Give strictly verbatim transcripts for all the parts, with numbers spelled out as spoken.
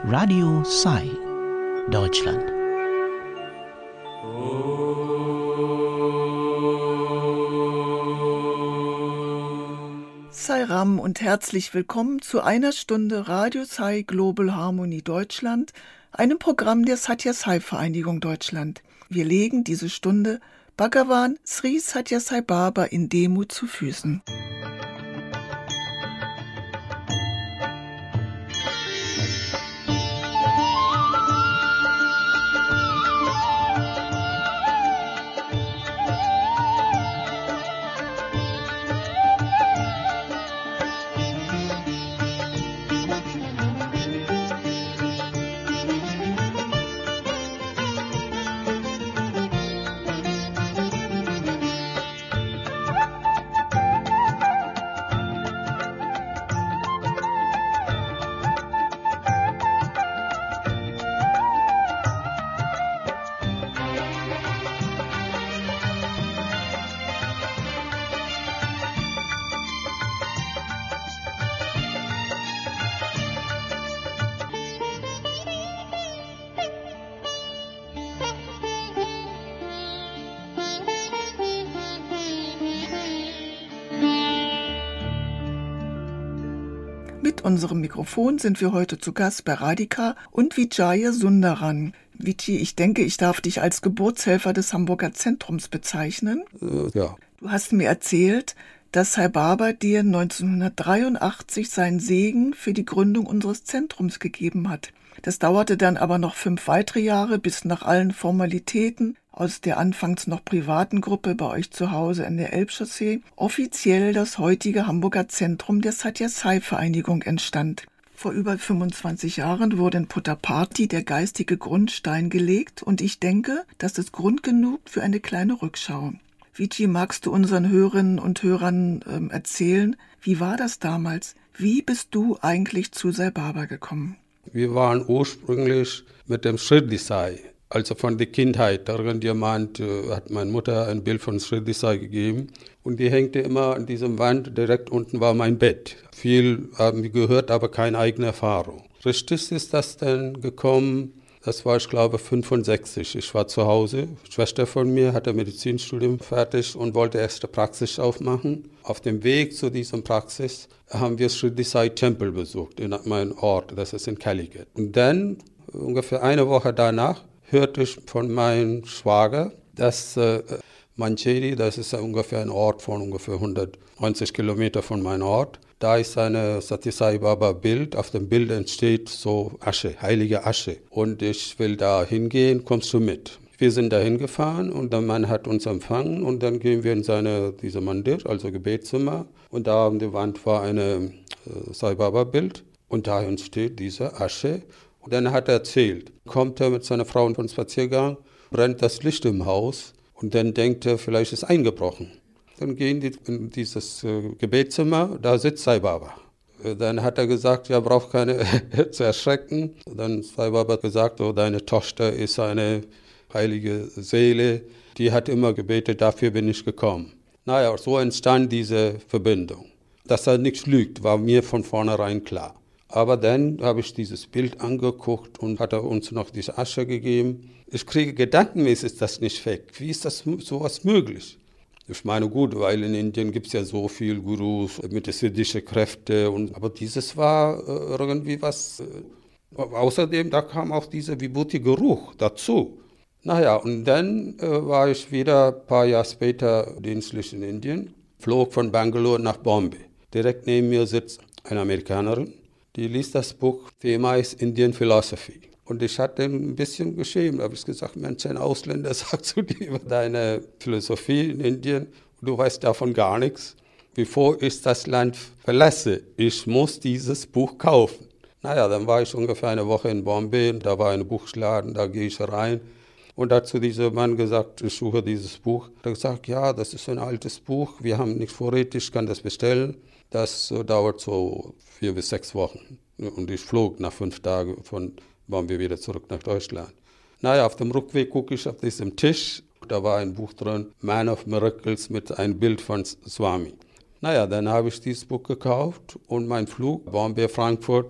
Radio Sai, Deutschland. Sai Ram und herzlich willkommen zu einer Stunde Radio Sai Global Harmony Deutschland, einem Programm der Satya Sai Vereinigung Deutschland. Wir legen diese Stunde Bhagavan Sri Sathya Sai Baba in Demut zu Füßen. Mit unserem Mikrofon sind wir heute zu Gast bei Radhika und Vijaya Sundaran. Viji, ich denke, ich darf dich als Geburtshelfer des Hamburger Zentrums bezeichnen. Äh, ja. Du hast mir erzählt, dass Sai Baba dir neunzehnhundertdreiundachtzig seinen Segen für die Gründung unseres Zentrums gegeben hat. Das dauerte dann aber noch fünf weitere Jahre, bis nach allen Formalitäten aus der anfangs noch privaten Gruppe bei euch zu Hause in der Elbchaussee offiziell das heutige Hamburger Zentrum der Satya Sai Vereinigung entstand. Vor über fünfundzwanzig Jahren wurde in Puttaparthi der geistige Grundstein gelegt und ich denke, das ist Grund genug für eine kleine Rückschau. Viji, magst du unseren Hörerinnen und Hörern ähm, erzählen, wie war das damals? Wie bist du eigentlich zu Sai Baba gekommen? Wir waren ursprünglich mit dem Shirdi Sai, also von der Kindheit. Irgendjemand äh, hat meine Mutter ein Bild von Shirdi Sai gegeben und die hängte immer an diesem Wand, direkt unten war mein Bett. Viel haben wir gehört, aber keine eigene Erfahrung. Richtig ist das dann gekommen, das war, ich glaube, fünfundsechzig. Ich war zu Hause. Eine Schwester von mir hatte Medizinstudium fertig und wollte erst eine Praxis aufmachen. Auf dem Weg zu diesem Praxis haben wir Shirdi Sai Tempel besucht, in meinem Ort, das ist in Calicut. Und dann, ungefähr eine Woche danach, hörte ich von meinem Schwager, dass äh, Mancheri, das ist ungefähr ein Ort von ungefähr hundertneunzig Kilometer von meinem Ort, da ist ein Sathya Sai Baba Bild, auf dem Bild entsteht so Asche, heilige Asche. Und ich will da hingehen, kommst du mit? Wir sind da hingefahren und der Mann hat uns empfangen und dann gehen wir in seine, diese Mandir, also Gebetszimmer. Und da an der Wand war ein äh, Sai Baba Bild und da entsteht diese Asche. Und dann hat er erzählt, kommt er mit seiner Frau von Spaziergang, brennt das Licht im Haus und dann denkt er, vielleicht ist eingebrochen. Dann gehen die in dieses äh, Gebetszimmer, da sitzt Sai Baba. Dann hat er gesagt, ja, braucht keine zu erschrecken. Dann hat Sai Baba gesagt, oh, deine Tochter ist eine heilige Seele, die hat immer gebetet, dafür bin ich gekommen. Naja, so entstand diese Verbindung. Dass er nichts lügt, war mir von vornherein klar. Aber dann habe ich dieses Bild angeguckt und hat er uns noch diese Asche gegeben. Ich kriege gedankenmäßig das nicht weg. Wie ist das sowas möglich? Ich meine, gut, weil in Indien gibt es ja so viel Gurus mit siddhischen Kräften. Und, aber dieses war äh, irgendwie was. Äh, außerdem, da kam auch dieser Vibhuti-Geruch dazu. Naja, und dann äh, war ich wieder ein paar Jahre später dienstlich in Indien, flog von Bangalore nach Bombay. Direkt neben mir sitzt eine Amerikanerin, die liest das Buch Thema ist Indian Philosophy. Und ich hatte ein bisschen geschämt, da habe ich gesagt, Mensch, ein Ausländer sagt zu dir über deine Philosophie in Indien, du weißt davon gar nichts. Bevor ich das Land verlasse, ich muss dieses Buch kaufen. Naja, dann war ich ungefähr eine Woche in Bombay, da war ein Buchladen, da gehe ich rein. Und da hat zu diesem Mann gesagt, ich suche dieses Buch. Er hat gesagt, ja, das ist ein altes Buch, wir haben nichts vorrätig, ich kann das bestellen. Das uh, dauert so vier bis sechs Wochen. Und ich flog nach fünf Tagen von Bombay wieder zurück nach Deutschland. Naja, auf dem Rückweg gucke ich auf diesem Tisch, da war ein Buch drin, Man of Miracles mit einem Bild von Swami. Naja, dann habe ich dieses Buch gekauft und mein Flug Bombay-Frankfurt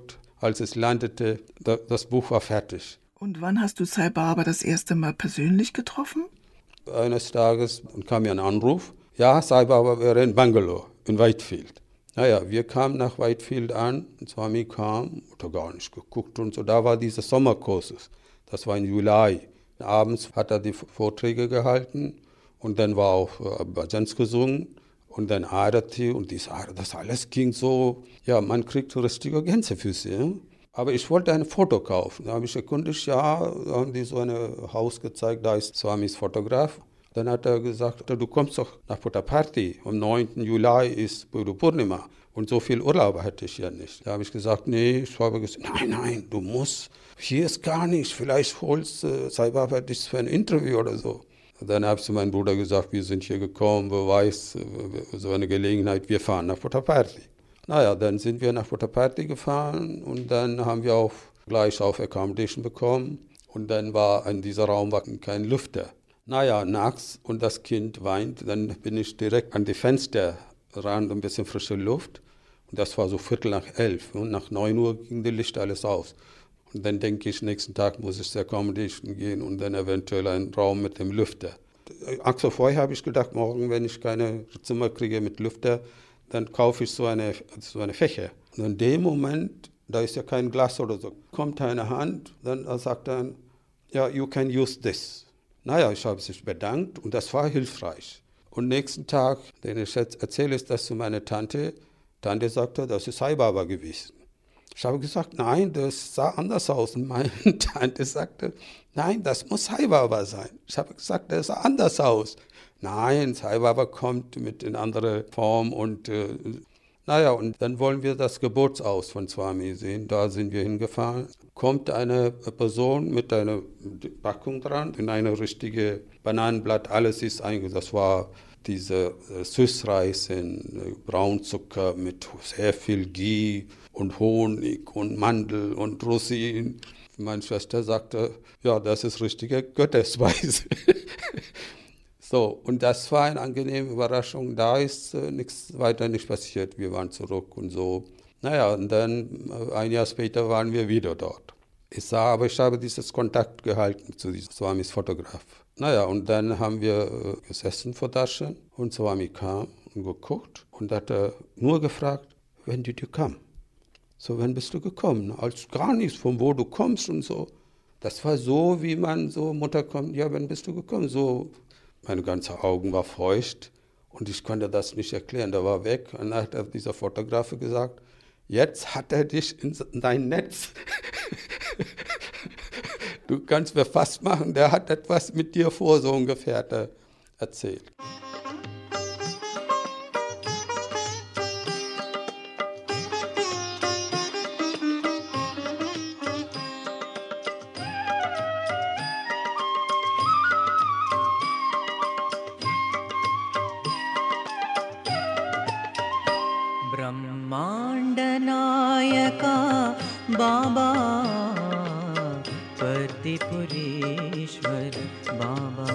als es landete, das Buch war fertig. Und wann hast du Sai Baba das erste Mal persönlich getroffen? Eines Tages kam mir ein Anruf, ja, Sai Baba wäre in Bangalore, in Whitefield. Naja, wir kamen nach Whitefield an, Swami kam, hat gar nicht geguckt und so, da war dieser Sommerkursus, das war im Juli. Abends hat er die Vorträge gehalten und dann war auch äh, Bhajans gesungen und dann Arati und dies, das alles ging so, ja, man kriegt richtige Gänsefüße. Ja? Aber ich wollte ein Foto kaufen. Da habe ich erkundigt, ja, da haben die so ein Haus gezeigt, da ist Swamis Fotograf. Dann hat er gesagt, du kommst doch nach Puttaparthi, am neunten Juli ist Guru Purnima und so viel Urlaub hatte ich ja nicht. Da habe ich gesagt, nee, ich habe gesagt, nein, nein, du musst, hier ist gar nicht, vielleicht holst äh, Sai Baba dich für ein Interview oder so. Und dann habe ich zu meinem Bruder gesagt, wir sind hier gekommen, wer weiß, so eine Gelegenheit, wir fahren nach Puttaparthi. Naja, dann sind wir nach Puttaparthi gefahren und dann haben wir auch gleich auf Accommodation bekommen und dann war in dieser Raum war kein Lüfter. Naja, nachts und das Kind weint, dann bin ich direkt an die Fenster ran, ein bisschen frische Luft. Und das war so Viertel nach elf. Und nach neun Uhr ging die Licht alles aus. Und dann denke ich, nächsten Tag muss ich zur Accommodation gehen und dann eventuell einen Raum mit dem Lüfter. Also vorher habe ich gedacht, morgen, wenn ich keine Zimmer kriege mit Lüfter, dann kaufe ich so eine, so eine Fächer. Und in dem Moment, da ist ja kein Glas oder so, kommt eine Hand, dann sagt er, ja, you can use this. Naja, ich habe sich bedankt und das war hilfreich. Und nächsten Tag, den ich jetzt erzähle, ist das zu meiner Tante. Tante sagte, das ist Sai Baba gewesen. Ich habe gesagt, nein, das sah anders aus. Und meine Tante sagte, nein, das muss Sai Baba sein. Ich habe gesagt, das sah anders aus. Nein, Sai Baba kommt mit in andere Form und äh, naja, und dann wollen wir das Geburtshaus von Swami sehen. Da sind wir hingefahren. Kommt eine Person mit einer Packung dran, in eine richtige Bananenblatt, alles ist eingesetzt. Das war diese äh, Süßreis in äh, Braunzucker mit sehr viel Ghee und Honig und Mandel und Rosinen. Meine Schwester sagte, ja, das ist richtige Götterspeise. So, und das war eine angenehme Überraschung. Da ist äh, nichts weiter nicht passiert. Wir waren zurück und so. Naja, und dann äh, ein Jahr später waren wir wieder dort. Ich sah, aber ich habe dieses Kontakt gehalten zu diesem Swamis Fotograf. Naja, und dann haben wir äh, gesessen vor Darshan und Swami kam und geguckt und hat er nur gefragt, when did you come? So, wann bist du gekommen? Als gar nichts, von wo du kommst und so. Das war so, wie man so, Mutter kommt, ja, wann bist du gekommen? So. Meine ganzen Augen waren feucht und ich konnte das nicht erklären. Der war weg und dann hat dieser Fotograf gesagt, jetzt hat er dich in dein Netz. Du kannst mir fast machen, der hat etwas mit dir vor, so ungefähr hat er erzählt. ब्रह्माण्डनायका बाबा पतिपुरीश्वर बाबा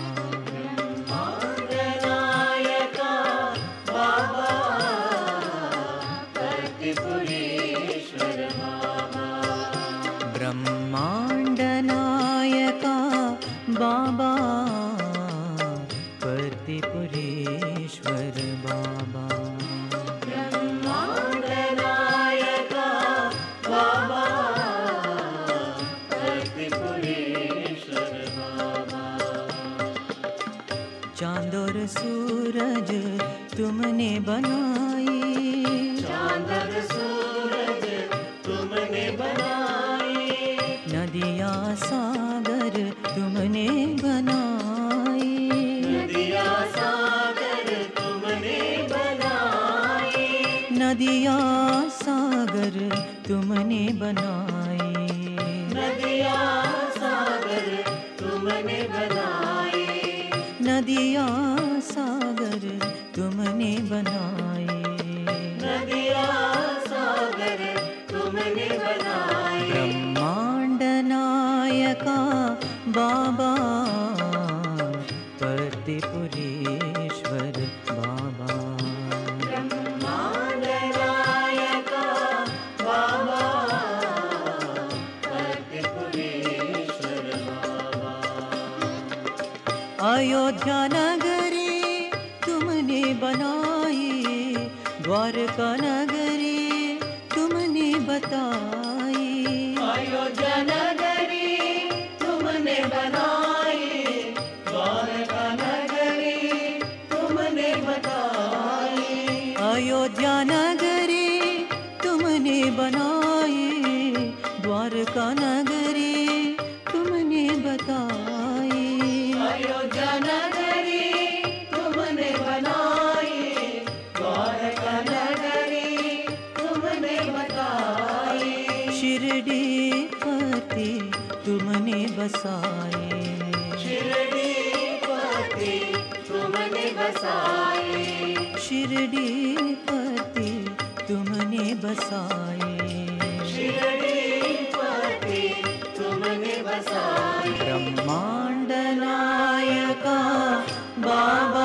ब्रह्माण्डनायका बाबा पतिपुरीश्वर बाबा ब्रह्माण्डनायका बाबा पतिपुरीश्वर बाबा चांद और सूरज तुमने बनाई चांद और सूरज तुमने बनाई नदियाँ सागर तुमने बनाई नदियाँ सागर तुमने बनाई नदियाँ सागर तुमने बनाई नदियाँ सागर तुमने बनाई नदियाँ सागर तुमने बनाए नदियाँ सागर तुमने बनाए ब्रह्मांड नायका बाबा पतिपुरीश्वर बाबा ब्रह्मांड नायका बाबा अयोध्या नगरी तुमने बनाई, द्वारका नगरी तुमने बताई। अयोध्या नगरी तुमने बनाई, द्वारका नगरी तुमने बताई। अयोध्या नगरी तुमने बनाई, द्वारका नगरी तुमने बताई। अयोध्या नगरी तुमने बनाई, द्वारका नगरी तुमने बताई। शिरडी पति तुमने बसाए, शिरडी पति तुमने बसाए। शिरडी पति तुमने बसाए। शिरडी पति तुमने बसाए। ब्रह्मांड नायका बाबा,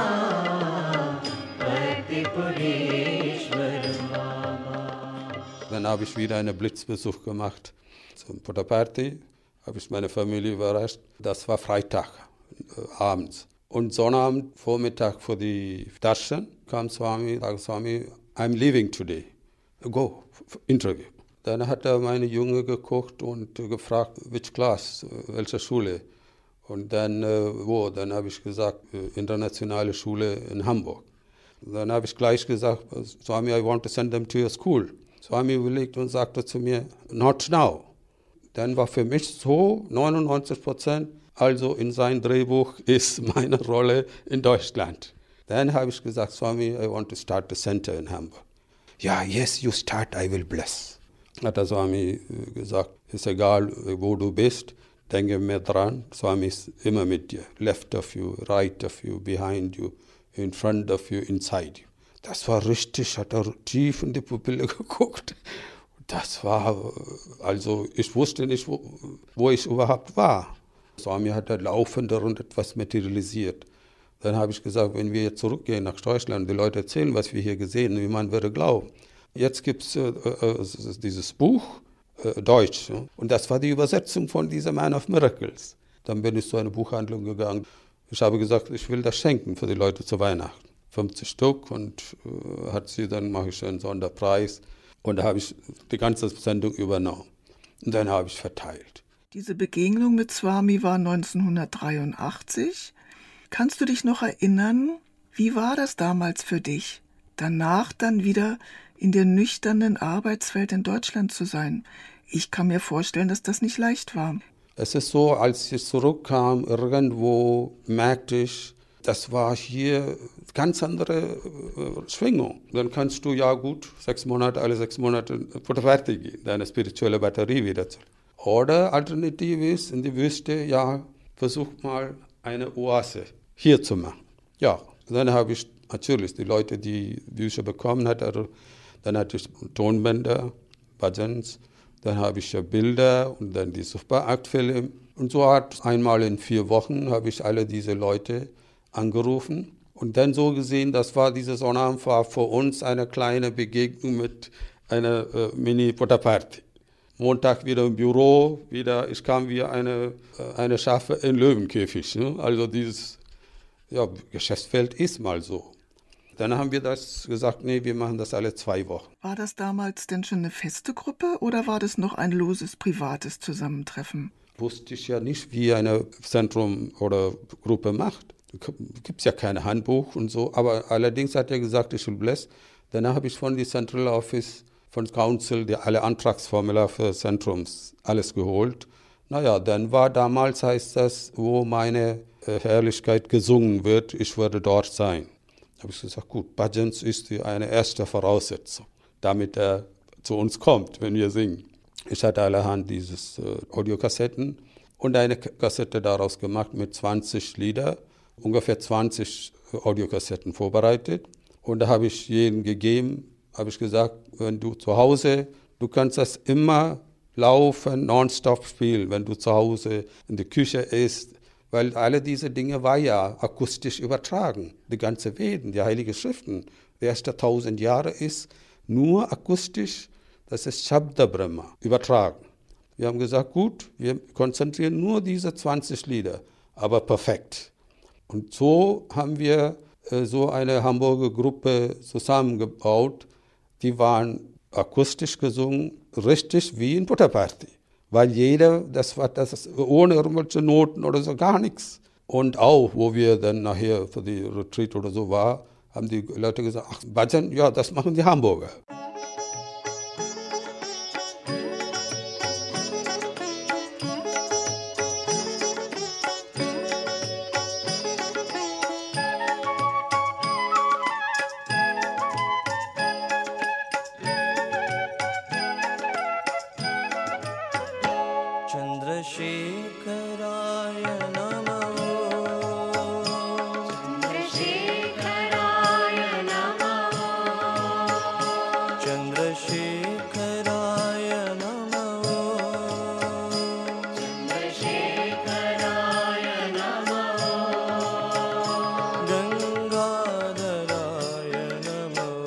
प्रतिपुरेश्वर बाबा। Dann habe ich wieder einen Blitzbesuch gemacht zum Puttaparthi, habe ich meine Familie überrascht. Das war Freitag, äh, abends. Und Sonnabend, Vormittag vor die Darshan, kam Swami, sagte Swami, I'm leaving today. Go, Interview. Dann hat er meine Junge geguckt und äh, gefragt, which class, äh, welche Schule. Und dann, äh, wo? Dann habe ich gesagt, äh, internationale Schule in Hamburg. Dann habe ich gleich gesagt, Swami, I want to send them to your school. Swami überlegt und sagte zu mir, not now. Dann war für mich so neunundneunzig Prozent, also in sein Drehbuch ist meine Rolle in Deutschland. Dann habe ich gesagt, Swami, I want to start the center in Hamburg. Ja, yes, you start, I will bless. Hat der Swami gesagt, ist egal, wo du bist, denke mehr dran, Swami ist immer mit dir. Left of you, right of you, behind you, in front of you, inside you. Das war richtig, hat er tief in die Pupille geguckt. Das war, also ich wusste nicht, wo, wo ich überhaupt war. Swami hat da laufend etwas materialisiert. Dann habe ich gesagt, wenn wir jetzt zurückgehen nach Deutschland, die Leute erzählen, was wir hier gesehen haben, wie man würde glauben. Jetzt gibt es äh, äh, dieses Buch, äh, Deutsch, ja? Und das war die Übersetzung von dieser Man of Miracles. Dann bin ich zu einer Buchhandlung gegangen. Ich habe gesagt, ich will das schenken für die Leute zu Weihnachten. fünfzig Stück und äh, hat sie, dann mache ich einen Sonderpreis. Und da habe ich die ganze Sendung übernommen. Und dann habe ich verteilt. Diese Begegnung mit Swami war neunzehnhundertdreiundachtzig. Kannst du dich noch erinnern, wie war das damals für dich, danach dann wieder in der nüchternen Arbeitswelt in Deutschland zu sein? Ich kann mir vorstellen, dass das nicht leicht war. Es ist so, als ich zurückkam, irgendwo merkte ich, das war hier ganz andere äh, Schwingung. Dann kannst du ja gut sechs Monate, alle sechs Monate Puttaparthi gehen, deine spirituelle Batterie wieder zu. Oder alternativ ist, in die Wüste, ja, versuch mal eine Oase hier zu machen. Ja, dann habe ich natürlich die Leute, die Bücher bekommen hatten, dann hatte ich Tonbänder, Bhajans, dann habe ich ja Bilder und dann die Super-Act-Film. Und so hat einmal in vier Wochen habe ich alle diese Leute angerufen. Und dann so gesehen, das war diese Sonnabend war für uns eine kleine Begegnung mit einer äh, Mini-Puttaparthi. Montag wieder im Büro, wieder, ich kam wie eine, äh, eine Schafe in Löwenkäfig. Ne? Also dieses ja, Geschäftsfeld ist mal so. Dann haben wir das gesagt, nee, wir machen das alle zwei Wochen. War das damals denn schon eine feste Gruppe oder war das noch ein loses, privates Zusammentreffen? Wusste ich ja nicht, wie eine Zentrum oder Gruppe macht. Gibt es ja kein Handbuch und so, aber allerdings hat er gesagt, ich will bless. Danach habe ich von die Central Office, von Council, die alle Antragsformular für Zentrums, alles geholt. Naja, dann war damals, heißt das, wo meine äh, Herrlichkeit gesungen wird, ich würde dort sein. Da habe ich gesagt, gut, Bhajans ist die eine erste Voraussetzung, damit er zu uns kommt, wenn wir singen. Ich hatte allerhand dieses äh, Audiokassetten und eine Kassette daraus gemacht mit zwanzig Lieder, ungefähr zwanzig Audiokassetten vorbereitet. Und da habe ich jedem gegeben, habe ich gesagt, wenn du zu Hause, du kannst das immer laufen, nonstop spielen, wenn du zu Hause in der Küche isst, weil alle diese Dinge war ja akustisch übertragen. Die ganze Veden, die Heiligen Schriften, die erste tausend Jahre ist nur akustisch, das ist Shabda Brahma, übertragen. Wir haben gesagt, gut, wir konzentrieren nur diese zwanzig Lieder, aber perfekt. Und so haben wir äh, so eine Hamburger Gruppe zusammengebaut, die waren akustisch gesungen, richtig wie in Butterparty. Weil jeder, das war das ohne irgendwelche Noten oder so, gar nichts. Und auch, wo wir dann nachher für die Retreat oder so waren, haben die Leute gesagt, ach, Bhajan, ja, das machen die Hamburger. चंद्रशेखराय नमः चन्द्रशेखराय नमः चंद्रशेखराय नमः चन्द्रशेखराय नमः गंगाधराय नमः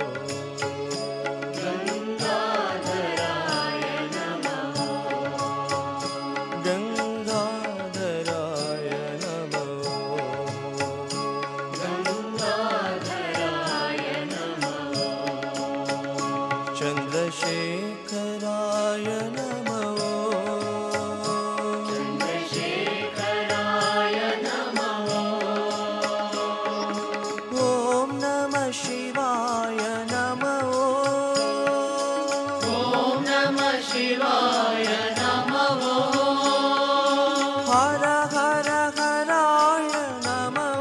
गङ्गाधराय नमः गंगाधराय नमः गङ्गाधराय नमः चंद्रशेखराय नमः चन्द्रशेखराय नमः ओम नमः शिवाय नमः ॐ नमः शिवाय नमः हर हर हराय नमः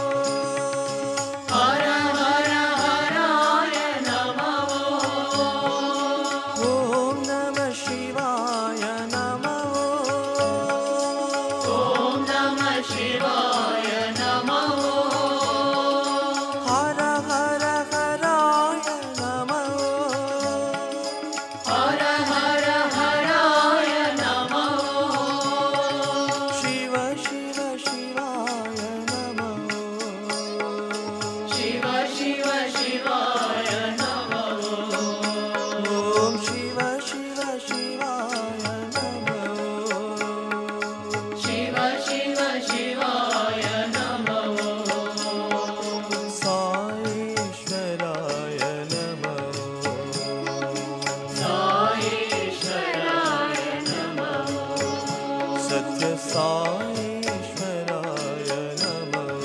हर हर हराय नमः ओम नमः शिवाय नमः ॐ नमः शिवाय नमः हर हर हराय नमः हर हर हराय नमः शिव शिव शिवाय नमः शिव शिव शिवाय नमः ओम शिव शिव शिवाय नमः शिव शिव शिवाय नमः साईश्वराय नमः साईश्वराय नमः सत्य साईश्वराय नमः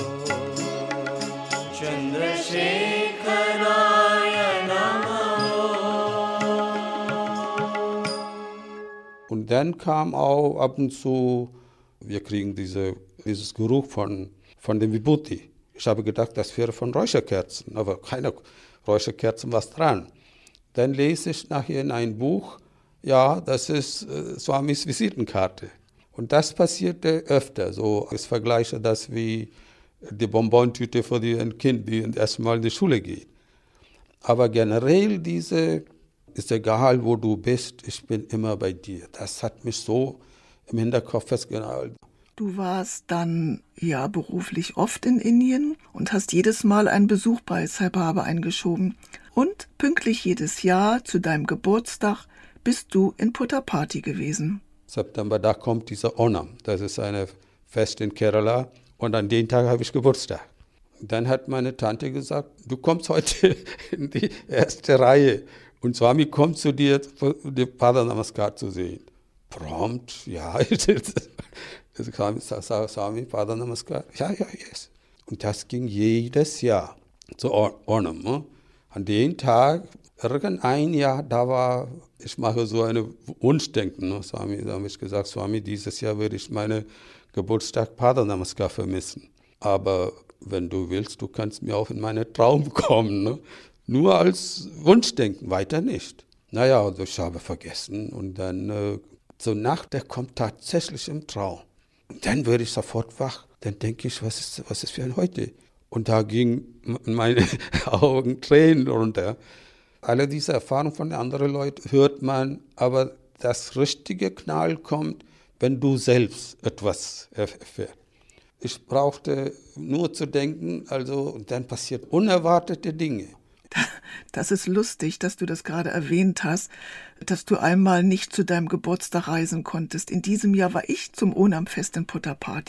चंद्रशेखराय नमः Und dann kam auch ab und zu, wir kriegen diese, dieses Geruch von, von dem Vibhuti. Ich habe gedacht, das wäre von Räucherkerzen, aber keine Räucherkerzen was dran. Dann lese ich nachher in ein Buch, ja, das ist äh, Swamis Visitenkarte. Und das passierte öfter. So, ich vergleiche das wie die Bonbontüte für die, ein Kind, die erst mal in die Schule geht. Aber generell diese, ist egal, wo du bist, ich bin immer bei dir. Das hat mich so im Hinterkopf festgehalten. Du warst dann ja beruflich oft in Indien und hast jedes Mal einen Besuch bei Sai Baba eingeschoben. Und pünktlich jedes Jahr zu deinem Geburtstag bist du in Puttaparthi gewesen. September, da kommt dieser Onam. Das ist ein Fest in Kerala. Und an den Tag habe ich Geburtstag. Dann hat meine Tante gesagt, du kommst heute in die erste Reihe. Und Swami kommt zu dir, den Pada Namaskar zu sehen. Prompt, ja. Swami, Pada Namaskar. Ja, ja, yes. Und das ging jedes Jahr zu Onam. Ne? An dem Tag, irgendein Jahr, da war, ich mache so eine Wunschdenken. Ne? Swami, da habe ich gesagt, Swami, dieses Jahr werde ich meine Geburtstag Pada Namaskar vermissen. Aber wenn du willst, du kannst mir auch in meinen Traum kommen. Ne? Nur als Wunschdenken, weiter nicht. Naja, also ich habe vergessen und dann äh, zur Nacht, der kommt tatsächlich im Traum. Und dann werde ich sofort wach. Dann denke ich, was ist, was ist für ein heute? Und da gingen meine Augen Tränen runter. Alle diese Erfahrungen von anderen Leuten hört man, aber das richtige Knall kommt, wenn du selbst etwas erfährst. Ich brauchte nur zu denken, also und dann passiert unerwartete Dinge. Das ist lustig, dass du das gerade erwähnt hast, dass du einmal nicht zu deinem Geburtstag reisen konntest. In diesem Jahr war ich zum Onam-Fest in Puttaparthi.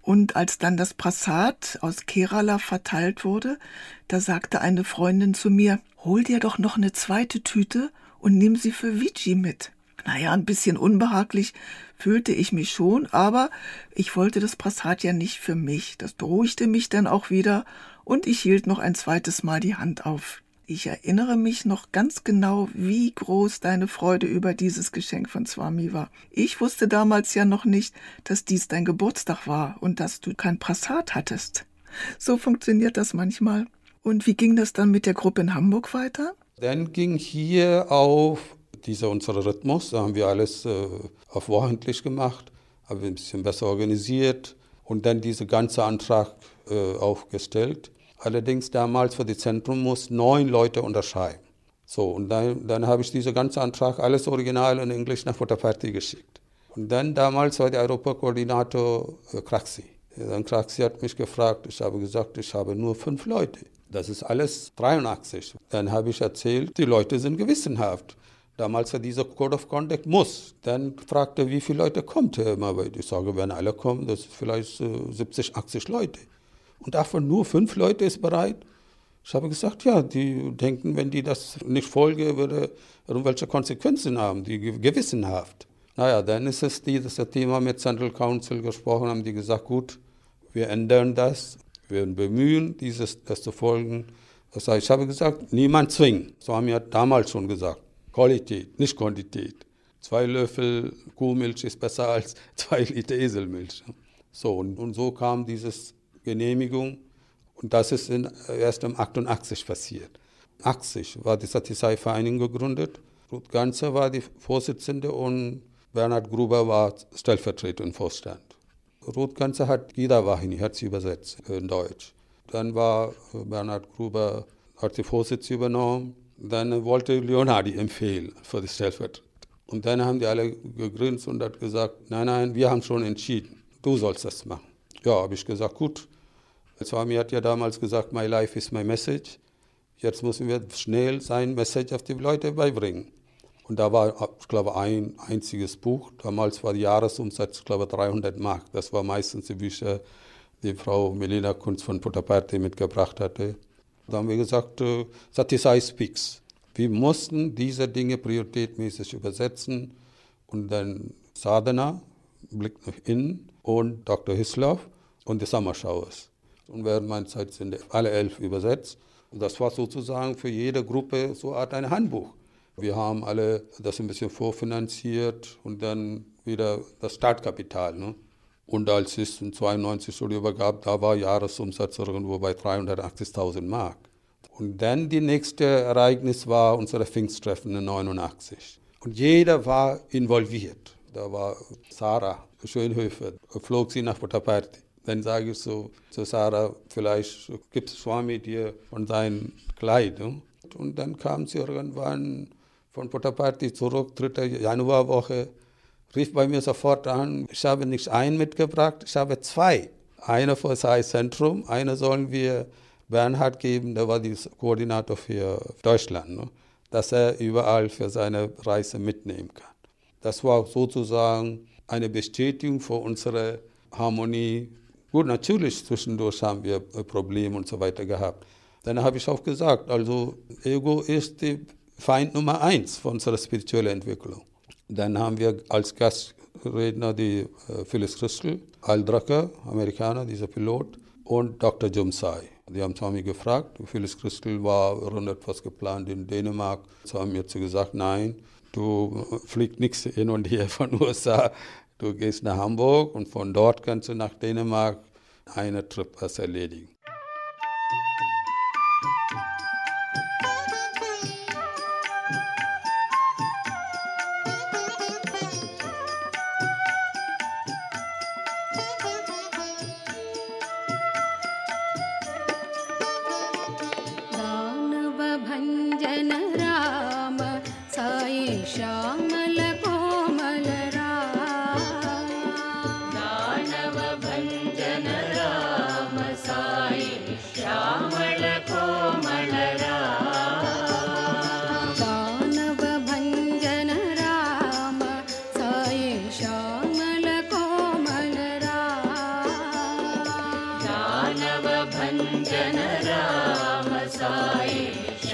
Und als dann das Prasad aus Kerala verteilt wurde, da sagte eine Freundin zu mir, hol dir doch noch eine zweite Tüte und nimm sie für Viji mit. Naja, ein bisschen unbehaglich fühlte ich mich schon, aber ich wollte das Prasad ja nicht für mich. Das beruhigte mich dann auch wieder und ich hielt noch ein zweites Mal die Hand auf. Ich erinnere mich noch ganz genau, wie groß deine Freude über dieses Geschenk von Swami war. Ich wusste damals ja noch nicht, dass dies dein Geburtstag war und dass du kein Prasad hattest. So funktioniert das manchmal. Und wie ging das dann mit der Gruppe in Hamburg weiter? Dann ging hier auf dieser unser Rhythmus, da haben wir alles äh, auf wochentlich gemacht, haben wir ein bisschen besser organisiert und dann diesen ganzen Antrag äh, aufgestellt. Allerdings damals für das Zentrum mussten neun Leute unterschreiben. So, und dann, dann habe ich diesen ganzen Antrag, alles original in Englisch nach Puttaparthi geschickt. Und dann damals war der Europakoordinator äh, Kraxi. Dann Kraxi hat mich gefragt, ich habe gesagt, ich habe nur fünf Leute. Das ist alles dreiundachtzig. Dann habe ich erzählt, die Leute sind gewissenhaft. Damals war dieser Code of Conduct muss. Dann fragte er, wie viele Leute kommt er immer. Ich sage, wenn alle kommen, das ist vielleicht äh, siebzig, achtzig Leute. Und davon nur fünf Leute ist bereit. Ich habe gesagt, ja, die denken, wenn die das nicht folgen, würde irgendwelche Konsequenzen haben, die gewissenhaft. Naja, dann ist es dieses Thema mit Central Council gesprochen, haben die gesagt, gut, wir ändern das, wir werden bemühen, dieses, das zu folgen. Das heißt, ich habe gesagt, niemand zwingen. Swami hat damals schon gesagt, Qualität, nicht Quantität. Zwei Löffel Kuhmilch ist besser als zwei Liter Eselmilch. So, und, und so kam dieses Genehmigung und das ist in, erst im achtundachtzig passiert. achtzig war die Satisai-Vereinigung gegründet. Ruth Ganzer war die Vorsitzende und Bernhard Gruber war Stellvertreter im Vorstand. Ruth Ganzer hat Gita Vahini, hat sie übersetzt in Deutsch. Dann war Bernhard Gruber, hat die Vorsitz übernommen. Dann wollte Leonardi empfehlen für die Stellvertreter. Und dann haben die alle gegrinst und hat gesagt, nein, nein, wir haben schon entschieden, du sollst das machen. Ja, habe ich gesagt, gut. Swami hat ja damals gesagt, my life is my message. Jetzt müssen wir schnell sein Message auf die Leute beibringen. Und da war, ich glaube, ein einziges Buch. Damals war der Jahresumsatz, ich glaube, dreihundert Mark. Das war meistens die Bücher, die Frau Melina Kunz von Puttaparthi mitgebracht hatte. Da haben wir gesagt, uh, Satisai speaks. Wir mussten diese Dinge prioritätmäßig übersetzen. Und dann Sadhana, Blick nach innen, und Doktor Hislop und die Summer Showers. Und während meiner Zeit sind alle elf übersetzt. Und das war sozusagen für jede Gruppe so eine Art ein Handbuch. Wir haben alle das ein bisschen vorfinanziert und dann wieder das Startkapital. Ne? Und als es in zweiundneunzig Studio übergab, da war Jahresumsatz irgendwo bei dreihundertachtzigtausend Mark. Und dann die nächste Ereignis war unsere Pfingsttreffen in neunundachtzig. Und jeder war involviert. Da war Sarah Schönhöfer, flog sie nach Puttaparthi. Dann sage ich so zu Sarah, vielleicht gibt Swami dir von seinem Kleid. Ne? Und dann kam sie irgendwann von Puttaparthi zurück, dritte Januarwoche, rief bei mir sofort an, ich habe nicht einen mitgebracht, ich habe zwei. Einer für Sai Zentrum, eine sollen wir Bernhard geben, der war der Koordinator für Deutschland, ne? Dass er überall für seine Reise mitnehmen kann. Das war sozusagen eine Bestätigung für unsere Harmonie. Gut, natürlich zwischendurch haben wir Probleme und so weiter gehabt. Dann habe ich auch gesagt, also Ego ist der Feind Nummer eins für unsere spirituelle Entwicklung. Dann haben wir als Gastredner die äh, Phyllis Crystal, Al Drucker, Amerikaner, dieser Pilot, und Doktor Jumsai. Die haben Swami gefragt, Phyllis Crystal war irgendetwas geplant in Dänemark. Sie haben jetzt gesagt, nein, du fliegst nichts hin und her von U S A. Du gehst nach Hamburg und von dort kannst du nach Dänemark einen Trip erledigen.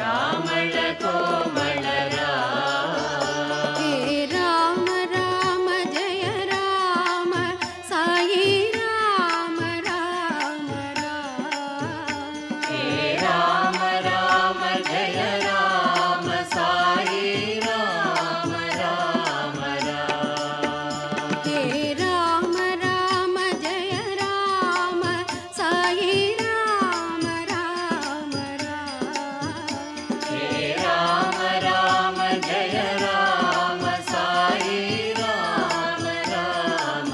Shyamal कोमल राम हे राम राम जय राम साई राम राम राम हे राम राम जय राम साई राम राम राम हे राम राम जय राम साई राम राम राम हे राम राम जय राम साई राम राम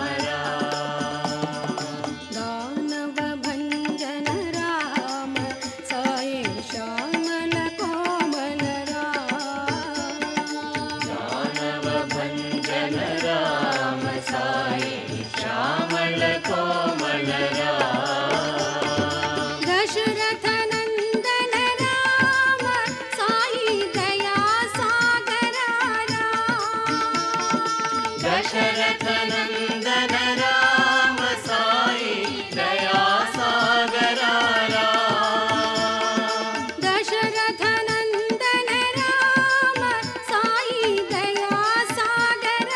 राम दानव भंजन राम साई श्यामल कोमल राम दानव भंजन राम साई श्यामल कोमल राम दशरथ नंदन राम साई दया सागर राम दशरथ नंदन राम साई दया सागर राम दशरथ नंदन राम साई दया सागर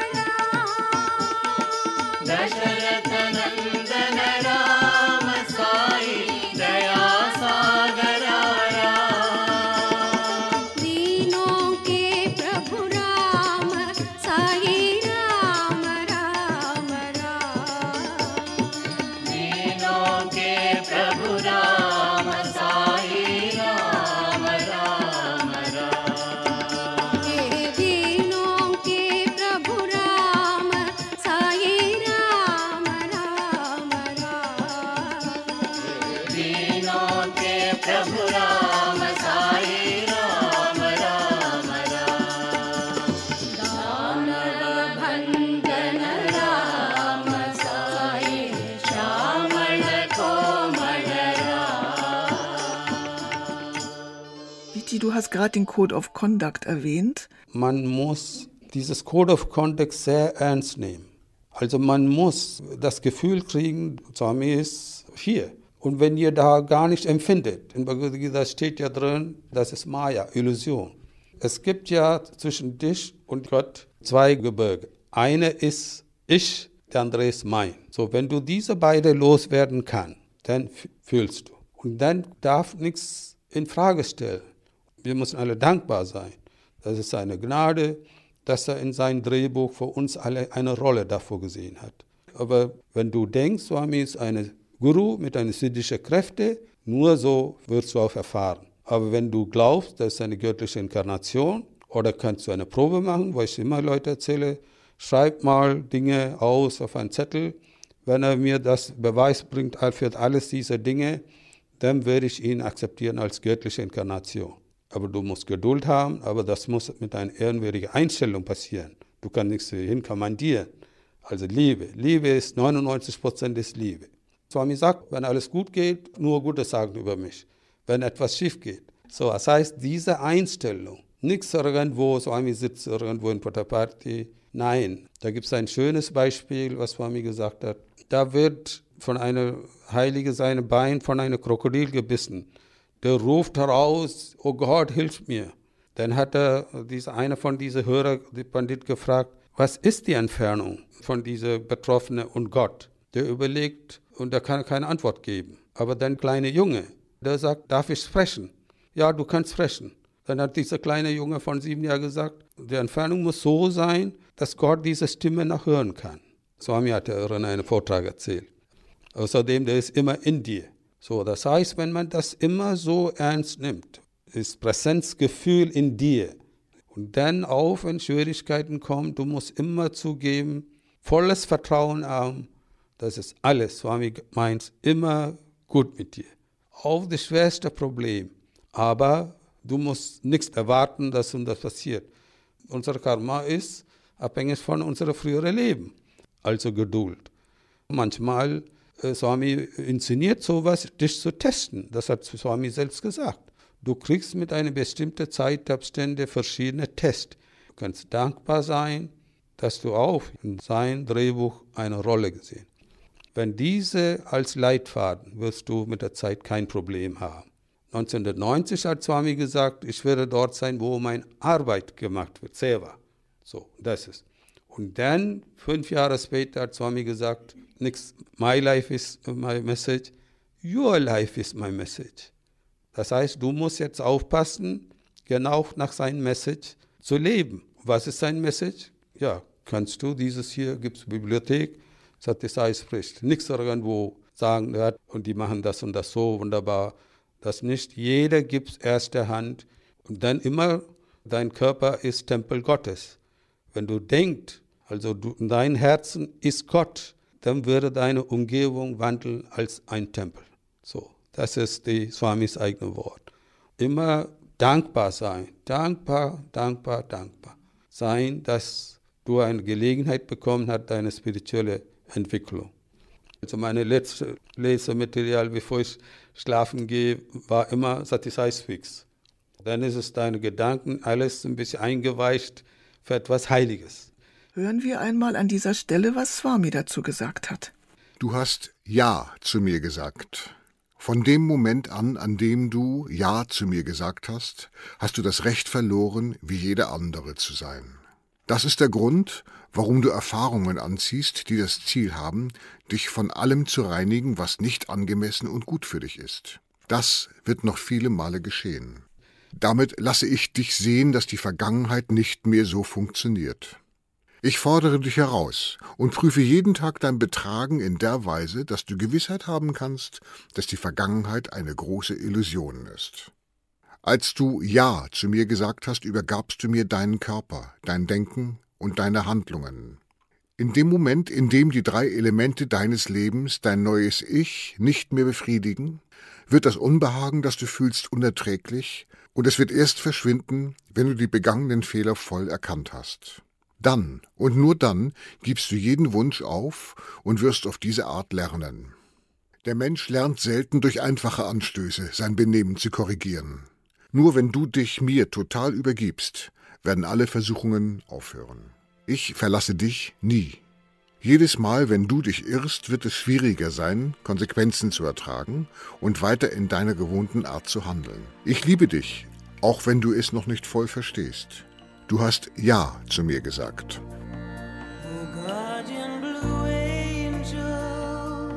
राम दशरथ नंदन राम साई दया सागर राम दीनों के प्रभु राम साई राम राम राम दीनों के प्रभु राम साई राम राम राम हे दीनों के प्रभु राम साई राम राम राम दीनों के प्रभु राम साई राम राम राम दानव भंजन राम साई श्यामल कोमल Ram Viti, du hast gerade den Code of Conduct erwähnt. Man muss dieses Code of Conduct sehr ernst nehmen. Also man muss das Gefühl kriegen, Swami ist hier. Und wenn ihr da gar nicht empfindet, in Bhagavad Gita steht ja drin, das ist Maya, Illusion. Es gibt ja zwischen dich und Gott zwei Gebirge. Eine ist ich, der andere ist mein. So, wenn du diese beide loswerden kannst, dann f- fühlst du. Und dann darf nichts in Frage stellen. Wir müssen alle dankbar sein. Das ist seine Gnade, dass er in seinem Drehbuch für uns alle eine Rolle davor gesehen hat. Aber wenn du denkst, Swami ist eine Guru mit einer siddhischen Kräfte, nur so wirst du auch erfahren. Aber wenn du glaubst, das ist eine göttliche Inkarnation, oder kannst du eine Probe machen, wo ich immer Leute erzähle, schreib mal Dinge aus auf einen Zettel. Wenn er mir das Beweis bringt für alles diese Dinge, dann werde ich ihn akzeptieren als göttliche Inkarnation. Aber du musst Geduld haben, aber das muss mit einer ehrenwürdigen Einstellung passieren. Du kannst nichts hinkommandieren. Also Liebe. Liebe ist neunundneunzig Prozent ist Liebe. Swami sagt, wenn alles gut geht, nur Gutes sagen über mich. Wenn etwas schief geht. So, das heißt, diese Einstellung, nichts irgendwo, Swami sitzt irgendwo in Puttaparthi. Nein, da gibt es ein schönes Beispiel, was Swami gesagt hat. Da wird von einer Heilige sein Bein von einem Krokodil gebissen. Der ruft heraus, oh Gott, hilf mir. Dann hat er diese, einer von diesen Hörer, die Pandit, gefragt, was ist die Entfernung von dieser Betroffenen und Gott? Der überlegt und der kann keine Antwort geben. Aber dann kleine Junge, der sagt, darf ich sprechen? Ja, du kannst sprechen. Dann hat dieser kleine Junge von sieben Jahren gesagt, die Entfernung muss so sein, dass Gott diese Stimme noch hören kann. Swami hat ja in einem Vortrag erzählt. Außerdem, der ist immer in dir. So, das heißt, wenn man das immer so ernst nimmt, ist Präsenzgefühl in dir. Und dann auch, wenn Schwierigkeiten kommen, du musst immer zugeben, volles Vertrauen haben, das ist alles, Swami meint, immer gut mit dir. Auch das schwerste Problem. Aber du musst nichts erwarten, dass uns das passiert. Unser Karma ist abhängig von unserem früheren Leben. Also Geduld. Manchmal, äh, Swami inszeniert sowas, dich zu testen. Das hat Swami selbst gesagt. Du kriegst mit einer bestimmten Zeitabstände verschiedene Tests. Du kannst dankbar sein, dass du auch in seinem Drehbuch eine Rolle gesehen hast. Wenn diese als Leitfaden, wirst du mit der Zeit kein Problem haben. neunzehnhundertneunzig hat Swami gesagt, ich werde dort sein, wo meine Arbeit gemacht wird, Seva. So, das ist. Und dann, fünf Jahre später, hat Swami gesagt, nix, my life is my message, your life is my message. Das heißt, du musst jetzt aufpassen, genau nach seinem Message zu leben. Was ist sein Message? Ja, kannst du dieses hier, gibt es Bibliothek, Sathya Sai spricht. Nichts irgendwo sagen, ja, und die machen das und das so wunderbar. Das nicht. Jeder gibt es erster Hand. Und dann immer, dein Körper ist Tempel Gottes. Wenn du denkst, also du, dein Herzen ist Gott, dann würde deine Umgebung wandeln als ein Tempel. So, das ist die Swamis eigene Wort. Immer dankbar sein. Dankbar, dankbar, dankbar. Sein, dass du eine Gelegenheit bekommen hast, deine spirituelle Entwicklung. Also meine letzte Lesematerial, bevor ich schlafen gehe, war immer Sathya Sai Speaks. Dann ist es deine Gedanken, alles ein bisschen eingeweicht für etwas Heiliges. Hören wir einmal an dieser Stelle, was Swami dazu gesagt hat. Du hast Ja zu mir gesagt. Von dem Moment an, an dem du Ja zu mir gesagt hast, hast du das Recht verloren, wie jeder andere zu sein. Das ist der Grund, warum du Erfahrungen anziehst, die das Ziel haben, dich von allem zu reinigen, was nicht angemessen und gut für dich ist. Das wird noch viele Male geschehen. Damit lasse ich dich sehen, dass die Vergangenheit nicht mehr so funktioniert. Ich fordere dich heraus und prüfe jeden Tag dein Betragen in der Weise, dass du Gewissheit haben kannst, dass die Vergangenheit eine große Illusion ist. Als du Ja zu mir gesagt hast, übergabst du mir deinen Körper, dein Denken und deine Handlungen. In dem Moment, in dem die drei Elemente deines Lebens dein neues Ich nicht mehr befriedigen, wird das Unbehagen, das du fühlst, unerträglich und es wird erst verschwinden, wenn du die begangenen Fehler voll erkannt hast. Dann und nur dann gibst du jeden Wunsch auf und wirst auf diese Art lernen. Der Mensch lernt selten durch einfache Anstöße, sein Benehmen zu korrigieren. Nur wenn du dich mir total übergibst, werden alle Versuchungen aufhören. Ich verlasse dich nie. Jedes Mal, wenn du dich irrst, wird es schwieriger sein, Konsequenzen zu ertragen und weiter in deiner gewohnten Art zu handeln. Ich liebe dich, auch wenn du es noch nicht voll verstehst. Du hast Ja zu mir gesagt. Oh, guardian blue angel,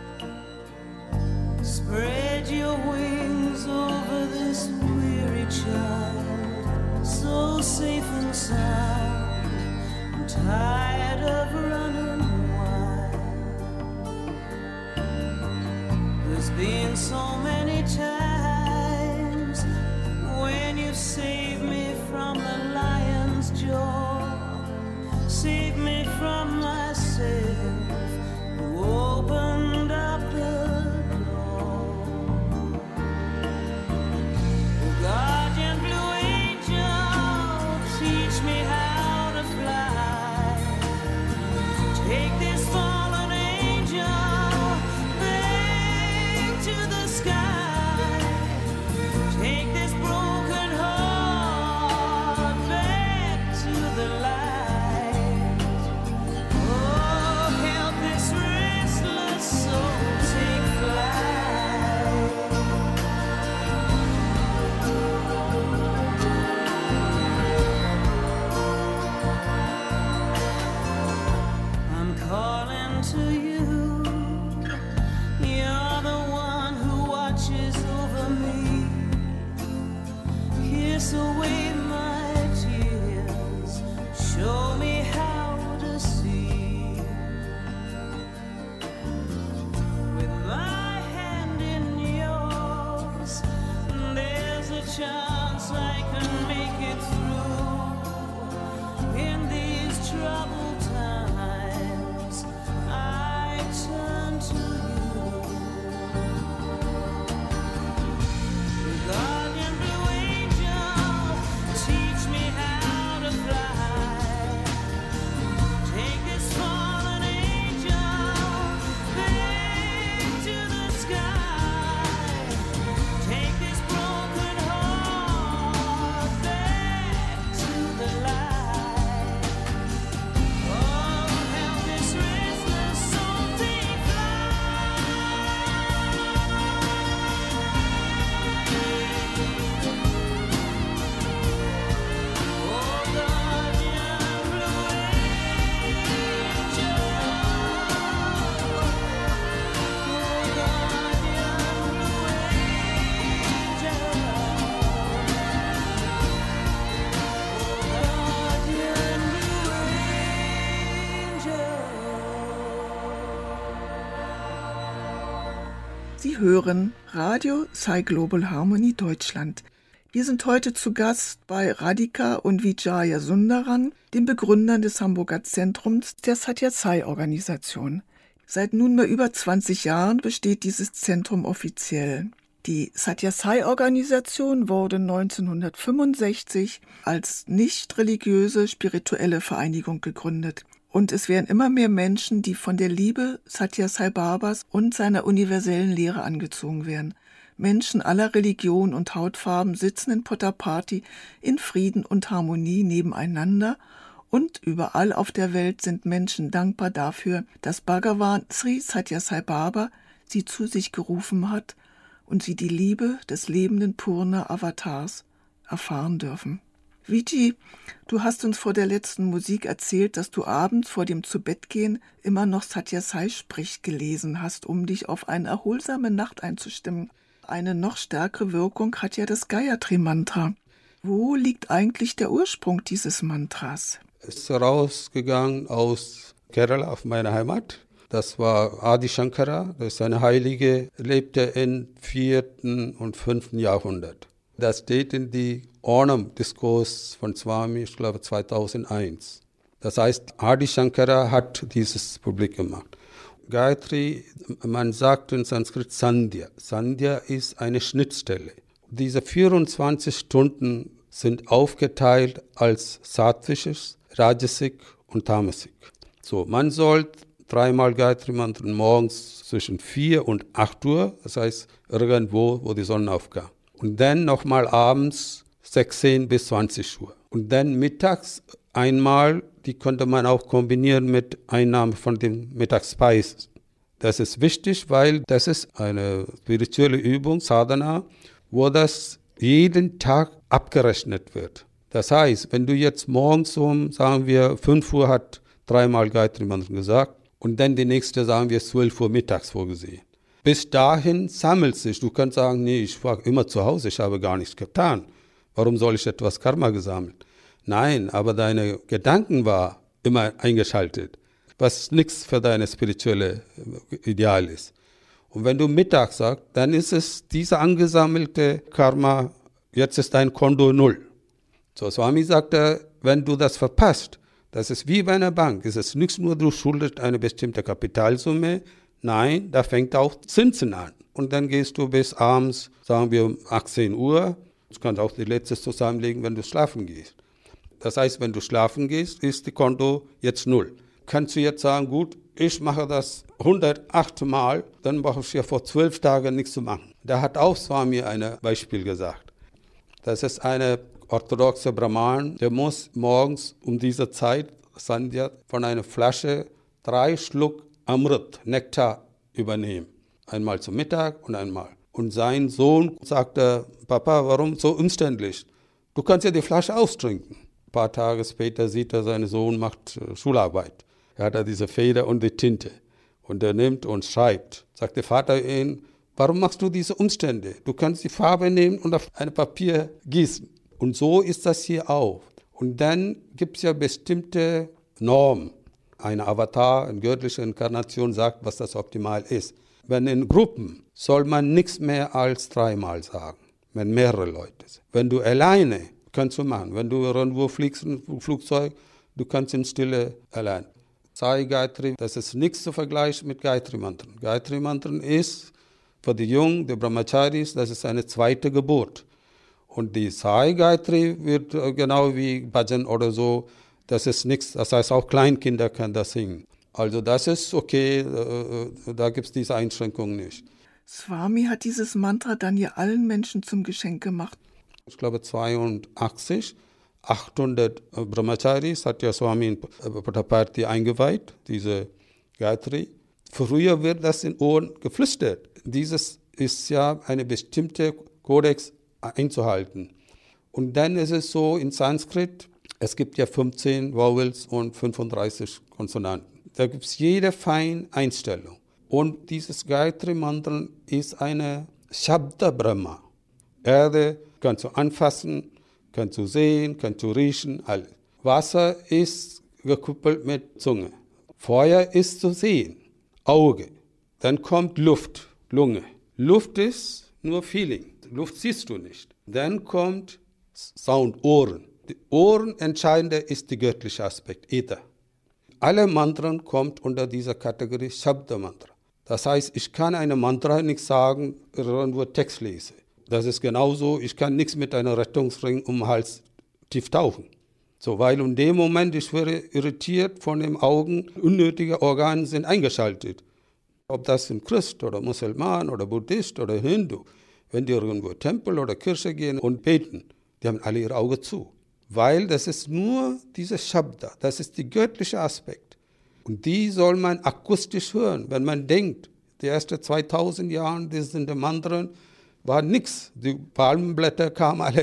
spread your wings over this weary child, so safe and sound. I'm tired of running wild. There's been so many times when you've saved me from the lion's jaw, save me from myself. You opened up the door. Oh, guardian blue angel, teach me how to fly. Take this fallen angel back to the sky. Take this broken heart back to the light. Oh, help this restless soul take flight. I'm calling to you. You're the one who watches over me. Kiss away my tears, show me how to see. With my hand in yours, there's a chance I can make it through. In these troubled times, I turn to you. Guardian blue angel, Sie hören Radio Sai Global Harmony Deutschland. Wir sind heute zu Gast bei Radhika und Vijaya Sundaran, den Begründern des Hamburger Zentrums der Sathya Sai Organisation. Seit nunmehr über zwanzig Jahren besteht dieses Zentrum offiziell. Die Sathya Sai Organisation wurde neunzehnhundertfünfundsechzig als nicht religiöse spirituelle Vereinigung gegründet. Und es werden immer mehr Menschen, die von der Liebe Sathya Sai Babas und seiner universellen Lehre angezogen werden. Menschen aller Religion und Hautfarben sitzen in Potapati in Frieden und Harmonie nebeneinander und überall auf der Welt sind Menschen dankbar dafür, dass Bhagavan Sri Sathya Sai Baba sie zu sich gerufen hat und sie die Liebe des lebenden Purna Avatars erfahren dürfen. Viji, du hast uns vor der letzten Musik erzählt, dass du abends vor dem Zubettgehen immer noch Sathya Sai spricht gelesen hast, um dich auf eine erholsame Nacht einzustimmen. Eine noch stärkere Wirkung hat ja das Gayatri-Mantra. Wo liegt eigentlich der Ursprung dieses Mantras? Es ist herausgegangen aus Kerala, auf meine Heimat. Das war Adi Shankara, das ist eine Heilige, lebte im vierten und fünften Jahrhundert. Das steht in die Onam-Diskurs von Swami, ich glaube zweitausendeins. Das heißt, Adi Shankara hat dieses publik gemacht. Gayatri, man sagt in Sanskrit Sandhya. Sandhya ist eine Schnittstelle. Diese vierundzwanzig Stunden sind aufgeteilt als sattwisches, rajasik und tamasik. So, man soll dreimal Gayatri Mantren morgens zwischen vier und acht Uhr, das heißt irgendwo, wo die Sonne aufgeht. Und dann nochmal abends sechzehn bis zwanzig Uhr. Und dann mittags einmal, die konnte man auch kombinieren mit Einnahme von den Mittagsspeisen. Das ist wichtig, weil das ist eine spirituelle Übung, Sadhana, wo das jeden Tag abgerechnet wird. Das heißt, wenn du jetzt morgens um, sagen wir, fünf Uhr hat dreimal Gayatri Mantren gesagt und dann die nächste, sagen wir, zwölf Uhr mittags vorgesehen. Bis dahin sammelt sich. Du kannst sagen, nee, ich war immer zu Hause, ich habe gar nichts getan. Warum soll ich etwas Karma gesammelt? Nein, aber deine Gedanken waren immer eingeschaltet, was nichts für deine spirituelle Ideal ist. Und wenn du Mittag sagst, dann ist es diese angesammelte Karma, jetzt ist dein Konto null. So, Swami sagte, wenn du das verpasst, das ist wie bei einer Bank. Es ist nichts nur, du schuldest eine bestimmte Kapitalsumme. Nein, da fängt auch Zinsen an. Und dann gehst du bis abends, sagen wir um achtzehn Uhr. Du kannst auch die letzte zusammenlegen, wenn du schlafen gehst. Das heißt, wenn du schlafen gehst, ist die Konto jetzt null. Kannst du jetzt sagen, gut, ich mache das hundertacht Mal, dann brauche ich ja vor zwölf Tagen nichts zu machen. Da hat auch Swami ein Beispiel gesagt. Das ist eine orthodoxe Brahman, der muss morgens um diese Zeit, Sandhya, von einer Flasche drei Schluck Amrit, Nektar, übernehmen. Einmal zum Mittag und einmal. Und sein Sohn sagte, Papa, warum so umständlich? Du kannst ja die Flasche austrinken. Ein paar Tage später sieht er, sein Sohn macht Schularbeit. Er hat da diese Feder und die Tinte. Und er nimmt und schreibt. Sagt der Vater ihm, warum machst du diese Umstände? Du kannst die Farbe nehmen und auf ein Papier gießen. Und so ist das hier auch. Und dann gibt es ja bestimmte Normen. Ein Avatar, eine göttliche Inkarnation sagt, was das optimal ist. Wenn in Gruppen soll man nichts mehr als dreimal sagen, wenn mehrere Leute sind. Wenn du alleine, kannst du machen. Wenn du irgendwo fliegst im Flugzeug, du kannst in Stille allein. Sai Gayatri, das ist nichts zu vergleichen mit Gayatri Mantren. Gayatri Mantren ist für die Jungen, die Brahmacharis, das ist eine zweite Geburt. Und die Sai Gayatri wird genau wie Bhajan oder so, das ist nichts, das heißt auch Kleinkinder können das singen. Also das ist okay, da gibt es diese Einschränkung nicht. Swami hat dieses Mantra dann ja allen Menschen zum Geschenk gemacht. Ich glaube zweiundachtzig, achthundert Brahmacharis hat ja Swami in Potapati eingeweiht, diese Gayatri. Früher wird das in Ohren geflüstert. Dieses ist ja eine bestimmte Kodex einzuhalten. Und dann ist es so in Sanskrit, es gibt ja fünfzehn Vowels und fünfunddreißig Konsonanten. Da gibt es jede feine Einstellung. Und dieses Gayatri-Mantren ist eine Shabda-Brahma. Erde kannst du anfassen, kannst du sehen, kannst du riechen, alles. Wasser ist gekuppelt mit Zunge. Feuer ist zu sehen, Auge. Dann kommt Luft, Lunge. Luft ist nur Feeling. Luft siehst du nicht. Dann kommt Sound, Ohren. Die Ohren entscheidende ist der göttliche Aspekt, Äther. Alle Mantren kommt unter dieser Kategorie Shabda-Mantra. Das heißt, ich kann eine Mantra nicht sagen, irgendwo Text lese. Das ist genauso, ich kann nichts mit einem Rettungsring um den Hals tief tauchen. So, weil in dem Moment, ich werde irritiert von den Augen, unnötige Organe sind eingeschaltet. Ob das ein Christ oder Musulman oder Buddhist oder Hindu, wenn die irgendwo Tempel oder Kirche gehen und beten, die haben alle ihre Augen zu. Weil das ist nur dieses Shabda, das ist der göttliche Aspekt. Und die soll man akustisch hören. Wenn man denkt, die ersten zweitausend Jahre, die sind die Mantren, war nichts. Die Palmenblätter kamen alle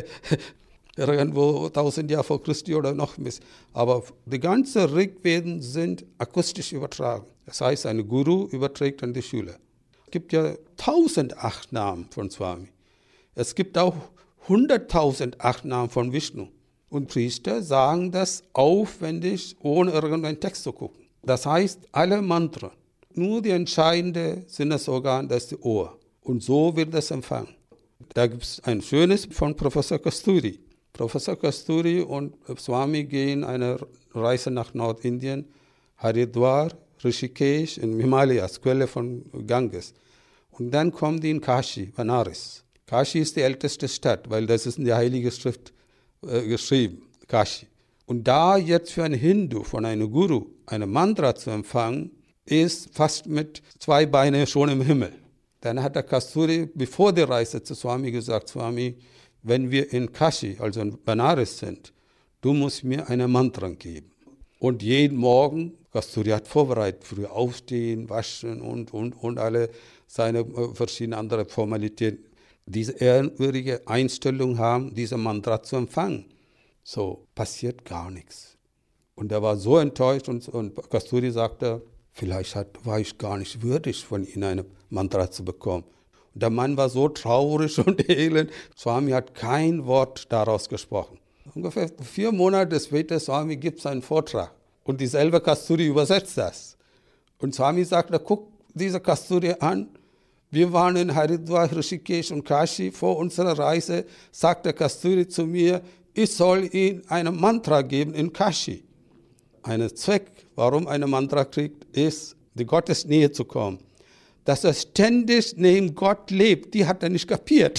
irgendwo tausend Jahre vor Christi oder noch mehr. Aber die ganzen Rigveden sind akustisch übertragen. Das heißt, ein Guru überträgt an die Schüler. Es gibt ja tausend Achtnamen von Swami. Es gibt auch hunderttausend Achtnamen von Vishnu. Und Priester sagen das aufwendig, ohne irgendeinen Text zu gucken. Das heißt, alle Mantren, nur die entscheidende Sinnesorgan, das ist die Ohr. Und so wird das empfangen. Da gibt es ein schönes von Professor Kasturi. Professor Kasturi und Swami gehen eine Reise nach Nordindien, Haridwar, Rishikesh, in Himalayas, Quelle von Ganges. Und dann kommen die in Kashi, Banaras. Kashi ist die älteste Stadt, weil das ist in der Heiligen Schrift äh, geschrieben, Kashi. Und da jetzt für einen Hindu, von einem Guru, eine Mantra zu empfangen, ist fast mit zwei Beinen schon im Himmel. Dann hat der Kasturi, bevor die Reise zu Swami, gesagt, Swami, wenn wir in Kashi, also in Banaras sind, du musst mir eine Mantra geben. Und jeden Morgen, Kasturi hat vorbereitet, früh aufstehen, waschen und, und, und alle seine äh, verschiedenen andere Formalitäten, diese ehrwürdige Einstellung haben, diese Mantra zu empfangen. So, passiert gar nichts. Und er war so enttäuscht und, und Kasturi sagte, vielleicht hat, war ich gar nicht würdig, von Ihnen eine Mantra zu bekommen. Und der Mann war so traurig und elend. Swami hat kein Wort daraus gesprochen. Ungefähr vier Monate später, Swami gibt seinen Vortrag. Und dieselbe Kasturi übersetzt das. Und Swami sagte, guck diese Kasturi an. Wir waren in Haridwar, Rishikesh und Kashi. Vor unserer Reise sagte Kasturi zu mir, ich soll ihm eine Mantra geben in Kashi. Ein Zweck, warum eine Mantra kriegt, ist, die Gottesnähe zu kommen. Dass er ständig neben Gott lebt, die hat er nicht kapiert.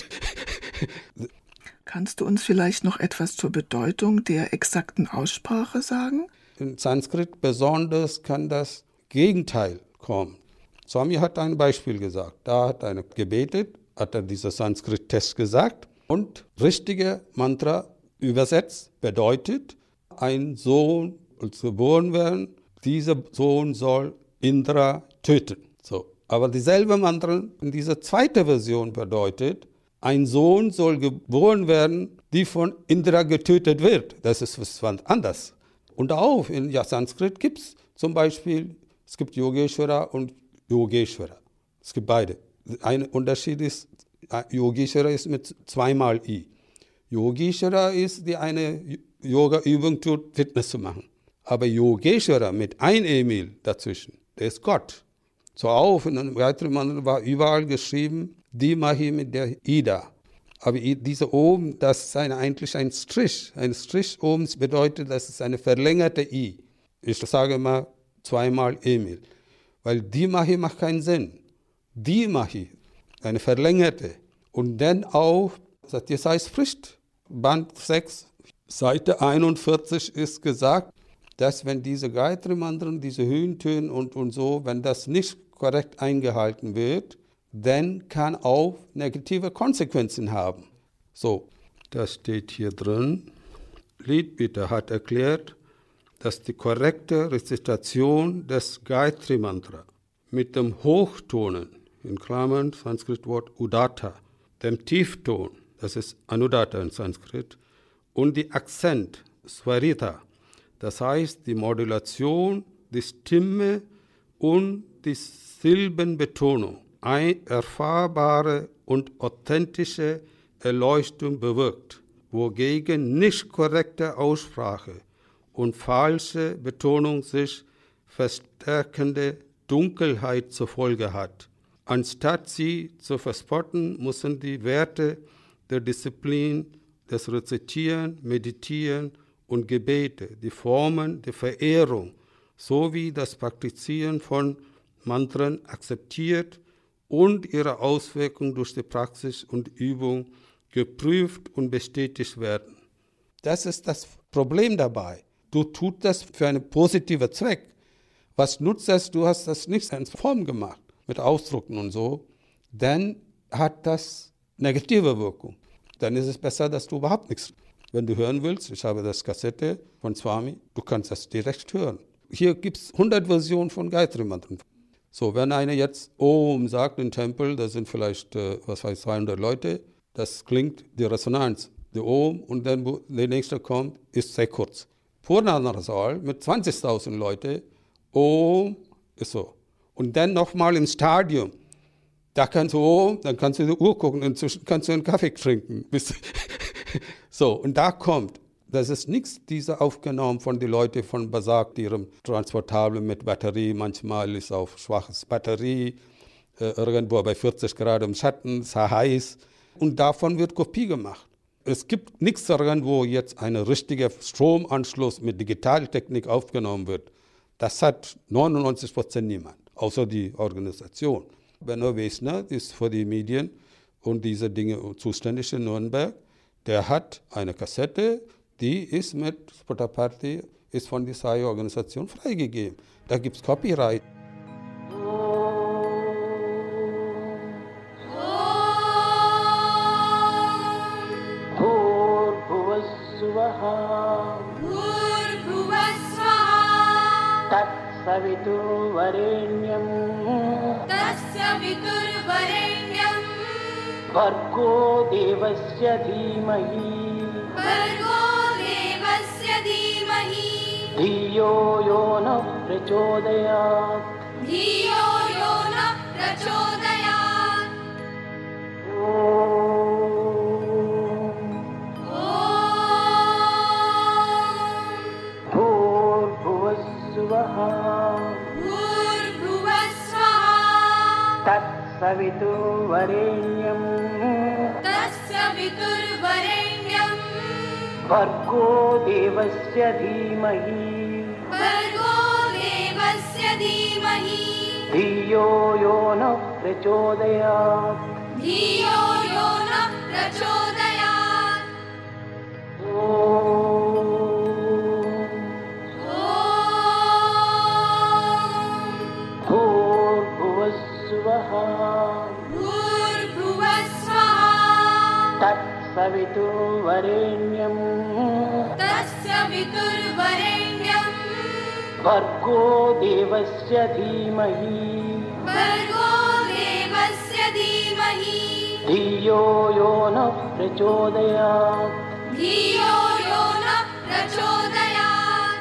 Kannst du uns vielleicht noch etwas zur Bedeutung der exakten Aussprache sagen? In Sanskrit besonders kann das Gegenteil kommen. Swami hat ein Beispiel gesagt. Da hat einer gebetet, hat er dieser Sanskrit-Test gesagt. Und richtige Mantra übersetzt bedeutet, ein Sohn soll geboren werden, dieser Sohn soll Indra töten. So. Aber dieselbe Mantra in dieser zweiten Version bedeutet, ein Sohn soll geboren werden, die von Indra getötet wird. Das ist was anderes. Und auch in ja, Sanskrit gibt es zum Beispiel, es gibt Yogeshwara und Yogeshwara. Es gibt beide. Ein Unterschied ist, Yogeshwara ist mit zweimal I. Yogeshwara ist, die eine Yoga-Übung tut, Fitness zu machen. Aber Yogeshwara mit ein Emil dazwischen, der ist Gott. So auch in einem Gayatri Mantra war überall geschrieben, die Mahi mit der Ida. Aber diese oben, das ist eine, eigentlich ein Strich. Ein Strich oben bedeutet, das ist eine verlängerte I. Ich sage mal zweimal Emil. Weil die Mahi macht keinen Sinn. Die Mahi, eine verlängerte. Und dann auch, das heißt spricht, Band sechs, Seite einundvierzig ist gesagt, dass wenn diese Gayatri-Mantren, diese Höhentöne und, und so, wenn das nicht korrekt eingehalten wird, dann kann auch negative Konsequenzen haben. So, das steht hier drin. Leadbeater hat erklärt, dass die korrekte Rezitation des Gayatri-Mantra mit dem Hochtonen, in Klammern Sanskrit-Wort Udatta, dem Tiefton, das ist Anudatta in Sanskrit, und die Akzent, Swarita, das heißt die Modulation, die Stimme und die Silbenbetonung, eine erfahrbare und authentische Erleuchtung bewirkt, wogegen nicht korrekte Aussprache und falsche Betonung sich verstärkende Dunkelheit zur Folge hat. Anstatt sie zu verspotten, müssen die Werte der Disziplin, das Rezitieren, Meditieren und Gebete, die Formen der Verehrung sowie das Praktizieren von Mantren akzeptiert und ihre Auswirkungen durch die Praxis und Übung geprüft und bestätigt werden. Das ist das Problem dabei. Du tust das für einen positiven Zweck. Was nutzt das? Du hast das nicht in Form gemacht, mit Ausdrucken und so. Dann hat das negative Wirkung. Dann ist es besser, dass du überhaupt nichts. Wenn du hören willst, ich habe das Kassette von Swami, du kannst das direkt hören. Hier gibt es hundert Versionen von Gayatri Mantren. So, wenn einer jetzt Om sagt im Tempel, da sind vielleicht, äh, was weiß ich, zweihundert Leute, das klingt die Resonanz, der Om, und dann der nächste kommt, ist sehr kurz. Purnana Saal mit zwanzigtausend Leuten, Om ist so. Und dann nochmal im Stadion, da kannst du Om, dann kannst du die Uhr gucken, inzwischen kannst du einen Kaffee trinken. So, und da kommt, das ist nichts, diese aufgenommen von den Leuten von Basag, ihrem Transportable mit Batterie, manchmal ist auch schwaches Batterie, äh, irgendwo bei vierzig Grad im Schatten, sehr heiß, und davon wird Kopie gemacht. Es gibt nichts irgendwo jetzt ein richtiger Stromanschluss mit Digitaltechnik aufgenommen wird. Das hat neunundneunzig Prozent niemand, außer die Organisation. Benno Wesner ist für die Medien und diese Dinge zuständig in Nürnberg. Der hat eine Kassette, die ist mit Spottaparty, ist von der Sai-Organisation freigegeben. Da gibt es Copyright. तत्सवितुर्वरेण्यं तस्य विदुर्वरेण्यं भर्गो देवस्य धीमहि भर्गो देवस्य धीमहि धियो यो नः प्रचोदयात् धियो यो नः प्रचोदयात् ॐ ॐ भूर्भुवस्सुवः भूर्भुवः स्वः तत्सवितुर्वरेण्यं तस्य विदुर्वरेण्यं भर्गो देवस्य धीमहि भर्गो देवस्य धीमहि धियो यो नः प्रचोदयात् धियो यो नः प्रचोदयात् ॐ ॐ भूर्भुवस्सुवः भूर्भुवः स्वः तत्सवितुर्वरेण्यं तस्य विदुर्वरेण्यं भर्गो देवस्य धीमहि भर्गो देवस्य धीमहि धियो यो नः प्रचोदयात् धियो यो नः प्रचोदयात्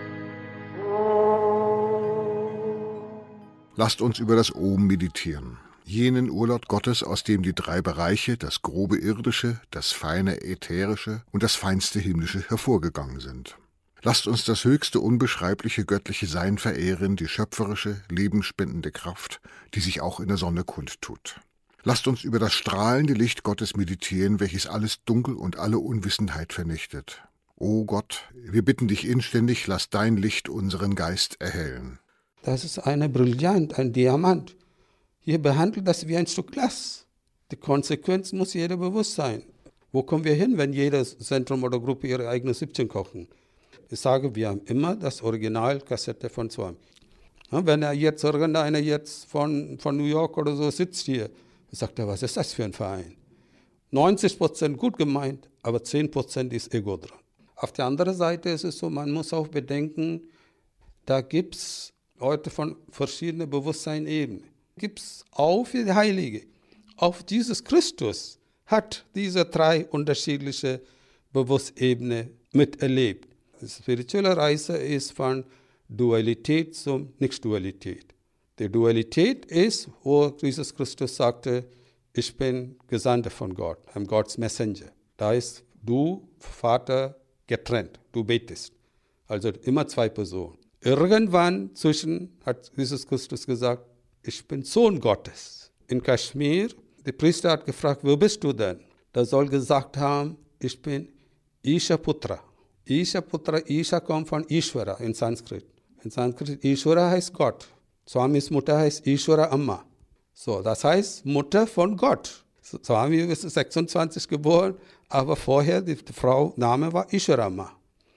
Lasst uns über das Om meditieren, jenen Urlaut Gottes, aus dem die drei Bereiche, das grobe Irdische, das feine Ätherische und das feinste Himmlische hervorgegangen sind. Lasst uns das höchste unbeschreibliche göttliche Sein verehren, die schöpferische, lebensspendende Kraft, die sich auch in der Sonne kundtut. Lasst uns über das strahlende Licht Gottes meditieren, welches alles Dunkel und alle Unwissenheit vernichtet. O Gott, wir bitten dich inständig, lass dein Licht unseren Geist erhellen. Das ist eine Brillant, ein Diamant. Hier behandelt das wie ein Stück Glas. Die Konsequenz muss jeder bewusst sein. Wo kommen wir hin, wenn jedes Zentrum oder Gruppe ihre eigene Süppchen kochen? Ich sage, wir haben immer das Original-Kassette von Swami. Wenn er jetzt, irgendeiner jetzt von, von New York oder so sitzt hier, sagt er, was ist das für ein Verein? neunzig Prozent gut gemeint, aber zehn Prozent ist Ego dran. Auf der anderen Seite ist es so, man muss auch bedenken, da gibt es Leute von verschiedenen Bewusstseinsebenen. Gibt es auch für die Heilige. Auch Jesus Christus hat diese drei unterschiedliche Bewusstseinsebenen miterlebt. Die spirituelle Reise ist von Dualität zum Nicht-Dualität. Die Dualität ist, wo Jesus Christus sagte, ich bin Gesandter von Gott, I'm God's Messenger. Da ist du, Vater, getrennt, du betest. Also immer zwei Personen. Irgendwann zwischen hat Jesus Christus gesagt, ich bin Sohn Gottes. in Kaschmir. Der Priester hat gefragt, wo bist du denn? Der soll gesagt haben, ich bin Isha Putra. Isha Putra, Isha kommt von Ishvara in Sanskrit. In Sanskrit, Ishvara heißt Gott. Swamis Mutter heißt Ishvara Amma. So, das heißt Mutter von Gott. Swami ist sechsundzwanzig geboren, aber vorher, die Frau, Name war Ishvara Amma.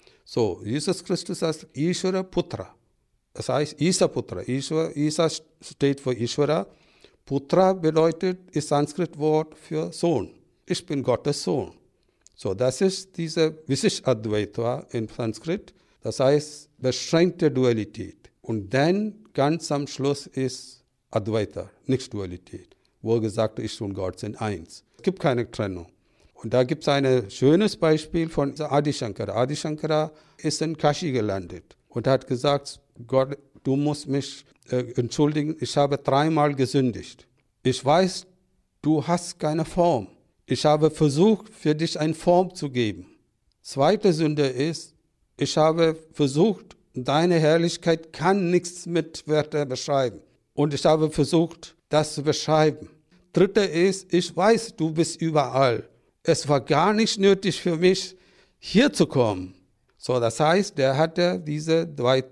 So, Jesus Christus heißt Ishvara Putra. Das heißt Isa Putra. Ishvara, Isa steht für Ishvara. Putra bedeutet, ist Sanskrit-Wort für Sohn. Ich bin Gottes Sohn. So, das ist diese Visish Advaita in Sanskrit. Das heißt beschränkte Dualität. Und dann ganz am Schluss ist Advaita, nicht Dualität. Wo gesagt, ich und Gott sind eins. Es gibt keine Trennung. Und da gibt es ein schönes Beispiel von Adi Shankara. Adi Shankara ist in Kashi gelandet und hat gesagt, Gott, du musst mich äh, entschuldigen, ich habe dreimal gesündigt. Ich weiß, du hast keine Form. Ich habe versucht, für dich eine Form zu geben. Zweite Sünde ist, ich habe versucht, deine Herrlichkeit kann nichts mit Wörtern beschreiben. Und ich habe versucht, das zu beschreiben. Dritte ist, ich weiß, du bist überall. Es war gar nicht nötig für mich, hier zu kommen. So, das heißt, der hatte diese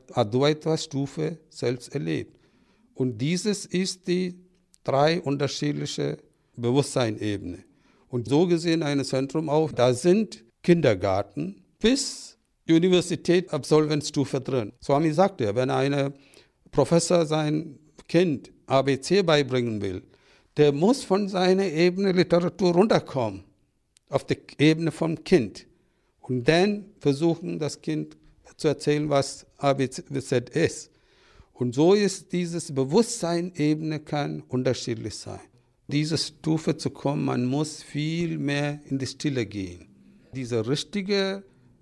Advaita-Stufe selbst erlebt. Und dieses ist die drei unterschiedliche Bewusstseinsebene. Und so gesehen ein Zentrum auch, da sind Kindergarten bis Universität Absolvenzstufe drin. Swami sagte, wenn ein Professor sein Kind A B C beibringen will, der muss von seiner Ebene Literatur runterkommen, auf die Ebene vom Kind. Und dann versuchen, das Kind zu erzählen, was A B Z ist. Und so ist dieses Bewusstseinsebene kann unterschiedlich sein. Diese Stufe zu kommen, man muss viel mehr in die Stille gehen. Dieser richtige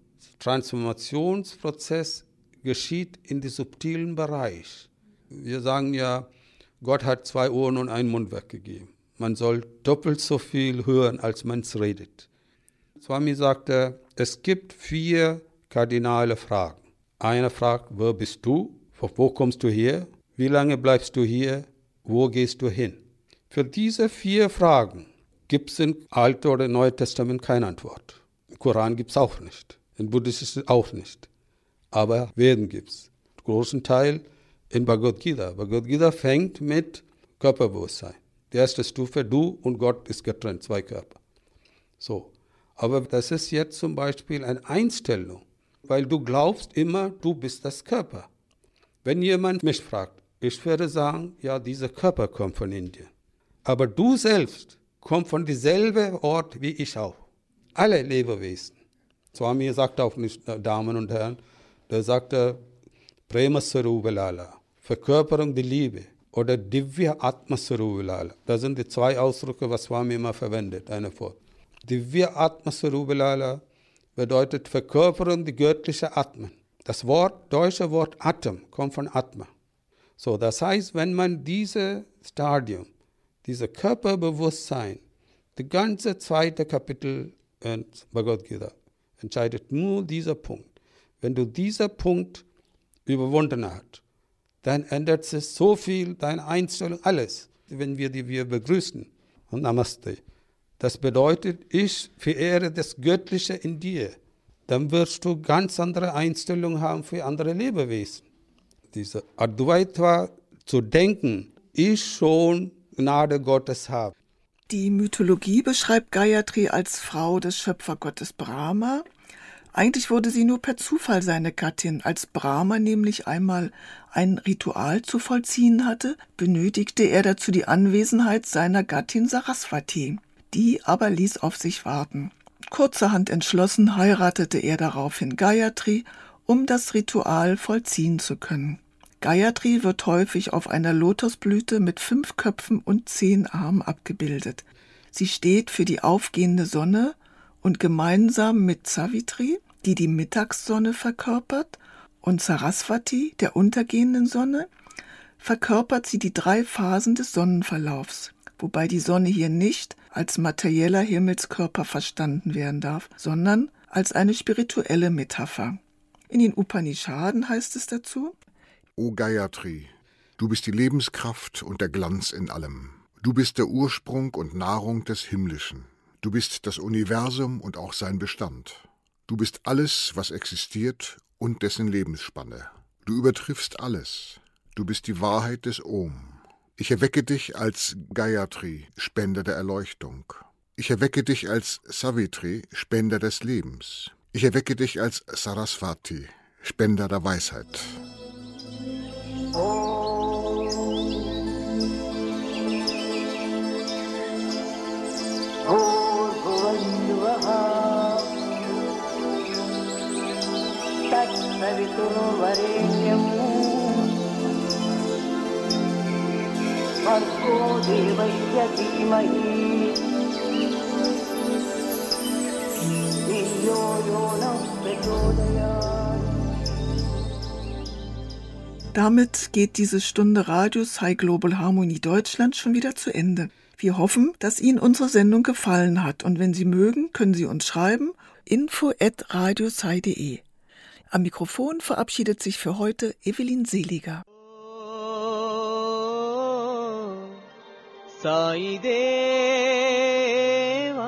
Transformationsprozess geschieht in den subtilen Bereich. Wir sagen ja, Gott hat zwei Ohren und einen Mund weggegeben. Man soll doppelt so viel hören, als man es redet. Swami sagte, es gibt vier kardinale Fragen. Eine fragt, wer bist du? Wo kommst du her? Wie lange bleibst du hier? Wo gehst du hin? Für diese vier Fragen gibt es im Alten oder Neuen Testament keine Antwort. Im Koran gibt es auch nicht. Im Buddhistischen auch nicht. Aber Veden gibt es. Großen Teil in Bhagavad Gita. Bhagavad Gita fängt mit Körperbewusstsein. Die erste Stufe, du und Gott ist getrennt, zwei Körper. So. Aber das ist jetzt zum Beispiel eine Einstellung, weil du glaubst immer, du bist das Körper. Wenn jemand mich fragt, ich würde sagen, ja, dieser Körper kommt von Indien. Aber du selbst kommst von demselben Ort wie ich auch. Alle Lebewesen. Swami sagt auch nicht, Damen und Herren, der sagte, Prema Saruvalala, Verkörperung der Liebe oder Divya Atma Saruvalala. Das sind die zwei Ausdrücke, was Swami immer verwendet, eine Wort. Divya Atma Saruvalala bedeutet Verkörperung der göttlichen Atmen. Das Wort, deutsche Wort Atem kommt von Atma. So, das heißt, wenn man dieses Stadium, dieses Körperbewusstsein, das ganze zweite Kapitel in Bhagavad Gita entscheidet nur dieser Punkt. Wenn du diesen Punkt überwunden hast, dann ändert sich so viel, deine Einstellung, alles. Wenn wir die wir begrüßen, und Namaste, das bedeutet, ich verehre das Göttliche in dir. Dann wirst du ganz andere Einstellungen haben für andere Lebewesen. Diese Advaita zu denken, ich schon Gnade Gottes habe. Die Mythologie beschreibt Gayatri als Frau des Schöpfergottes Brahma. Eigentlich wurde sie nur per Zufall seine Gattin. Als Brahma nämlich einmal ein Ritual zu vollziehen hatte, benötigte er dazu die Anwesenheit seiner Gattin Saraswati. Die aber ließ auf sich warten. Kurzerhand entschlossen heiratete er daraufhin Gayatri, um das Ritual vollziehen zu können. Gayatri wird häufig auf einer Lotosblüte mit fünf Köpfen und zehn Armen abgebildet. Sie steht für die aufgehende Sonne und gemeinsam mit Savitri, die die Mittagssonne verkörpert, und Saraswati, der untergehenden Sonne, verkörpert sie die drei Phasen des Sonnenverlaufs, wobei die Sonne hier nicht als materieller Himmelskörper verstanden werden darf, sondern als eine spirituelle Metapher. In den Upanishaden heißt es dazu: O Gayatri, du bist die Lebenskraft und der Glanz in allem. Du bist der Ursprung und Nahrung des Himmlischen. Du bist das Universum und auch sein Bestand. Du bist alles, was existiert und dessen Lebensspanne. Du übertriffst alles. Du bist die Wahrheit des Om. Ich erwecke dich als Gayatri, Spender der Erleuchtung. Ich erwecke dich als Savitri, Spender des Lebens. Ich erwecke dich als Saraswati, Spender der Weisheit. तत्सवितुर्वरेण्यम् भर्गो देवस्य धीमहि धियो यो नः प्रचोदयात्. Damit geht diese Stunde Radius High Global Harmonie Deutschland schon wieder zu Ende. Wir hoffen, dass Ihnen unsere Sendung gefallen hat und wenn Sie mögen, können Sie uns schreiben info at radiushigh punkt de. Am Mikrofon verabschiedet sich für heute Evelyn Seliger. Sai Deva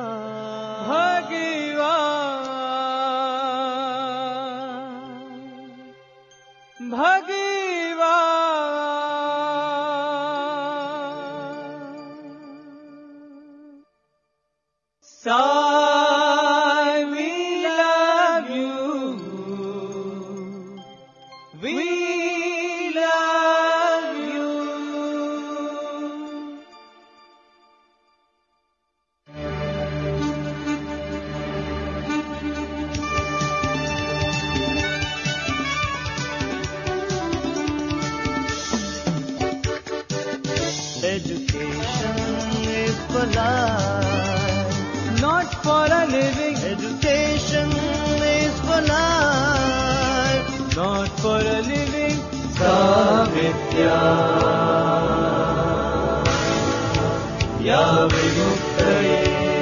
Bhagavan Bhagavan Sai, we love you, we love you. Education is for life, not for a living. Education is for life, not for a living. Savidya Ya Vimuktaye.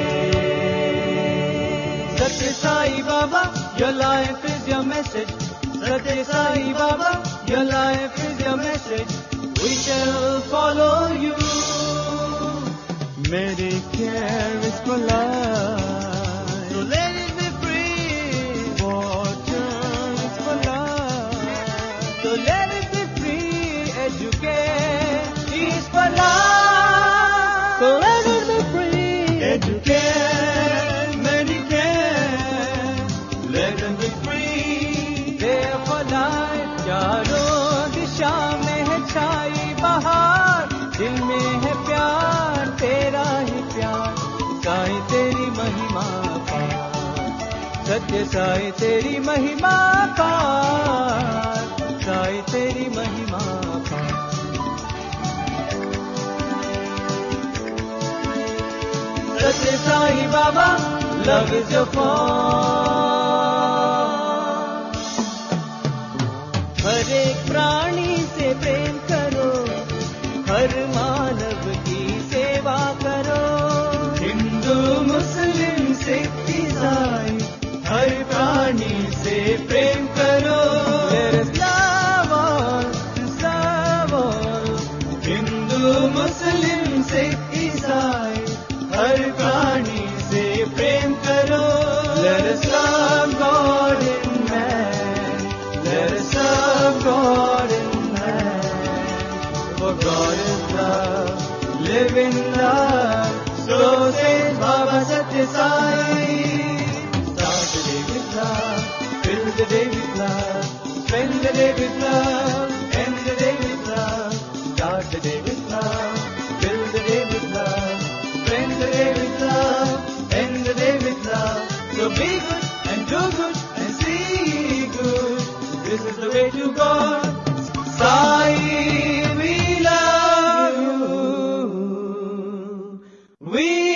Satya Sai Baba, your life is your message. Satya Sai Baba, your life is your message. We shall follow you. Medicare is for life, so let it be free. Water is for life, so let it be free. Educate is for life, so let it be free. Educate, Medicare, let them be free. They're for life. चारों दिशा में है छाई बहार, दिल में है प्यार, तेरा ही प्यार. साईं तेरी महिमा पार, सत्य साईं तेरी महिमा पार, साईं तेरी महिमा पार. सत्य साईं Baba, love is your form. हर एक प्राणी से प्रेम करो, हर मानव की सेवा करो. हिंदू मुस्लिम सिख ईसाई, हर प्राणी से प्रेम करो. Let us love all, serve all. Hindu मुस्लिम सिख ईसाई, हर प्राणी से प्रेम करो. Let us love God in man, let us love God in man. For God is love, live in love. So says Baba Satya Sai. Start the day with love, fill the day with love, spend the day with love, end the day with love. Start the day with love, fill the day with love, spend the day with love, end the day with love. So be good and do good and see good. This is the way to God. Sai, we love you. We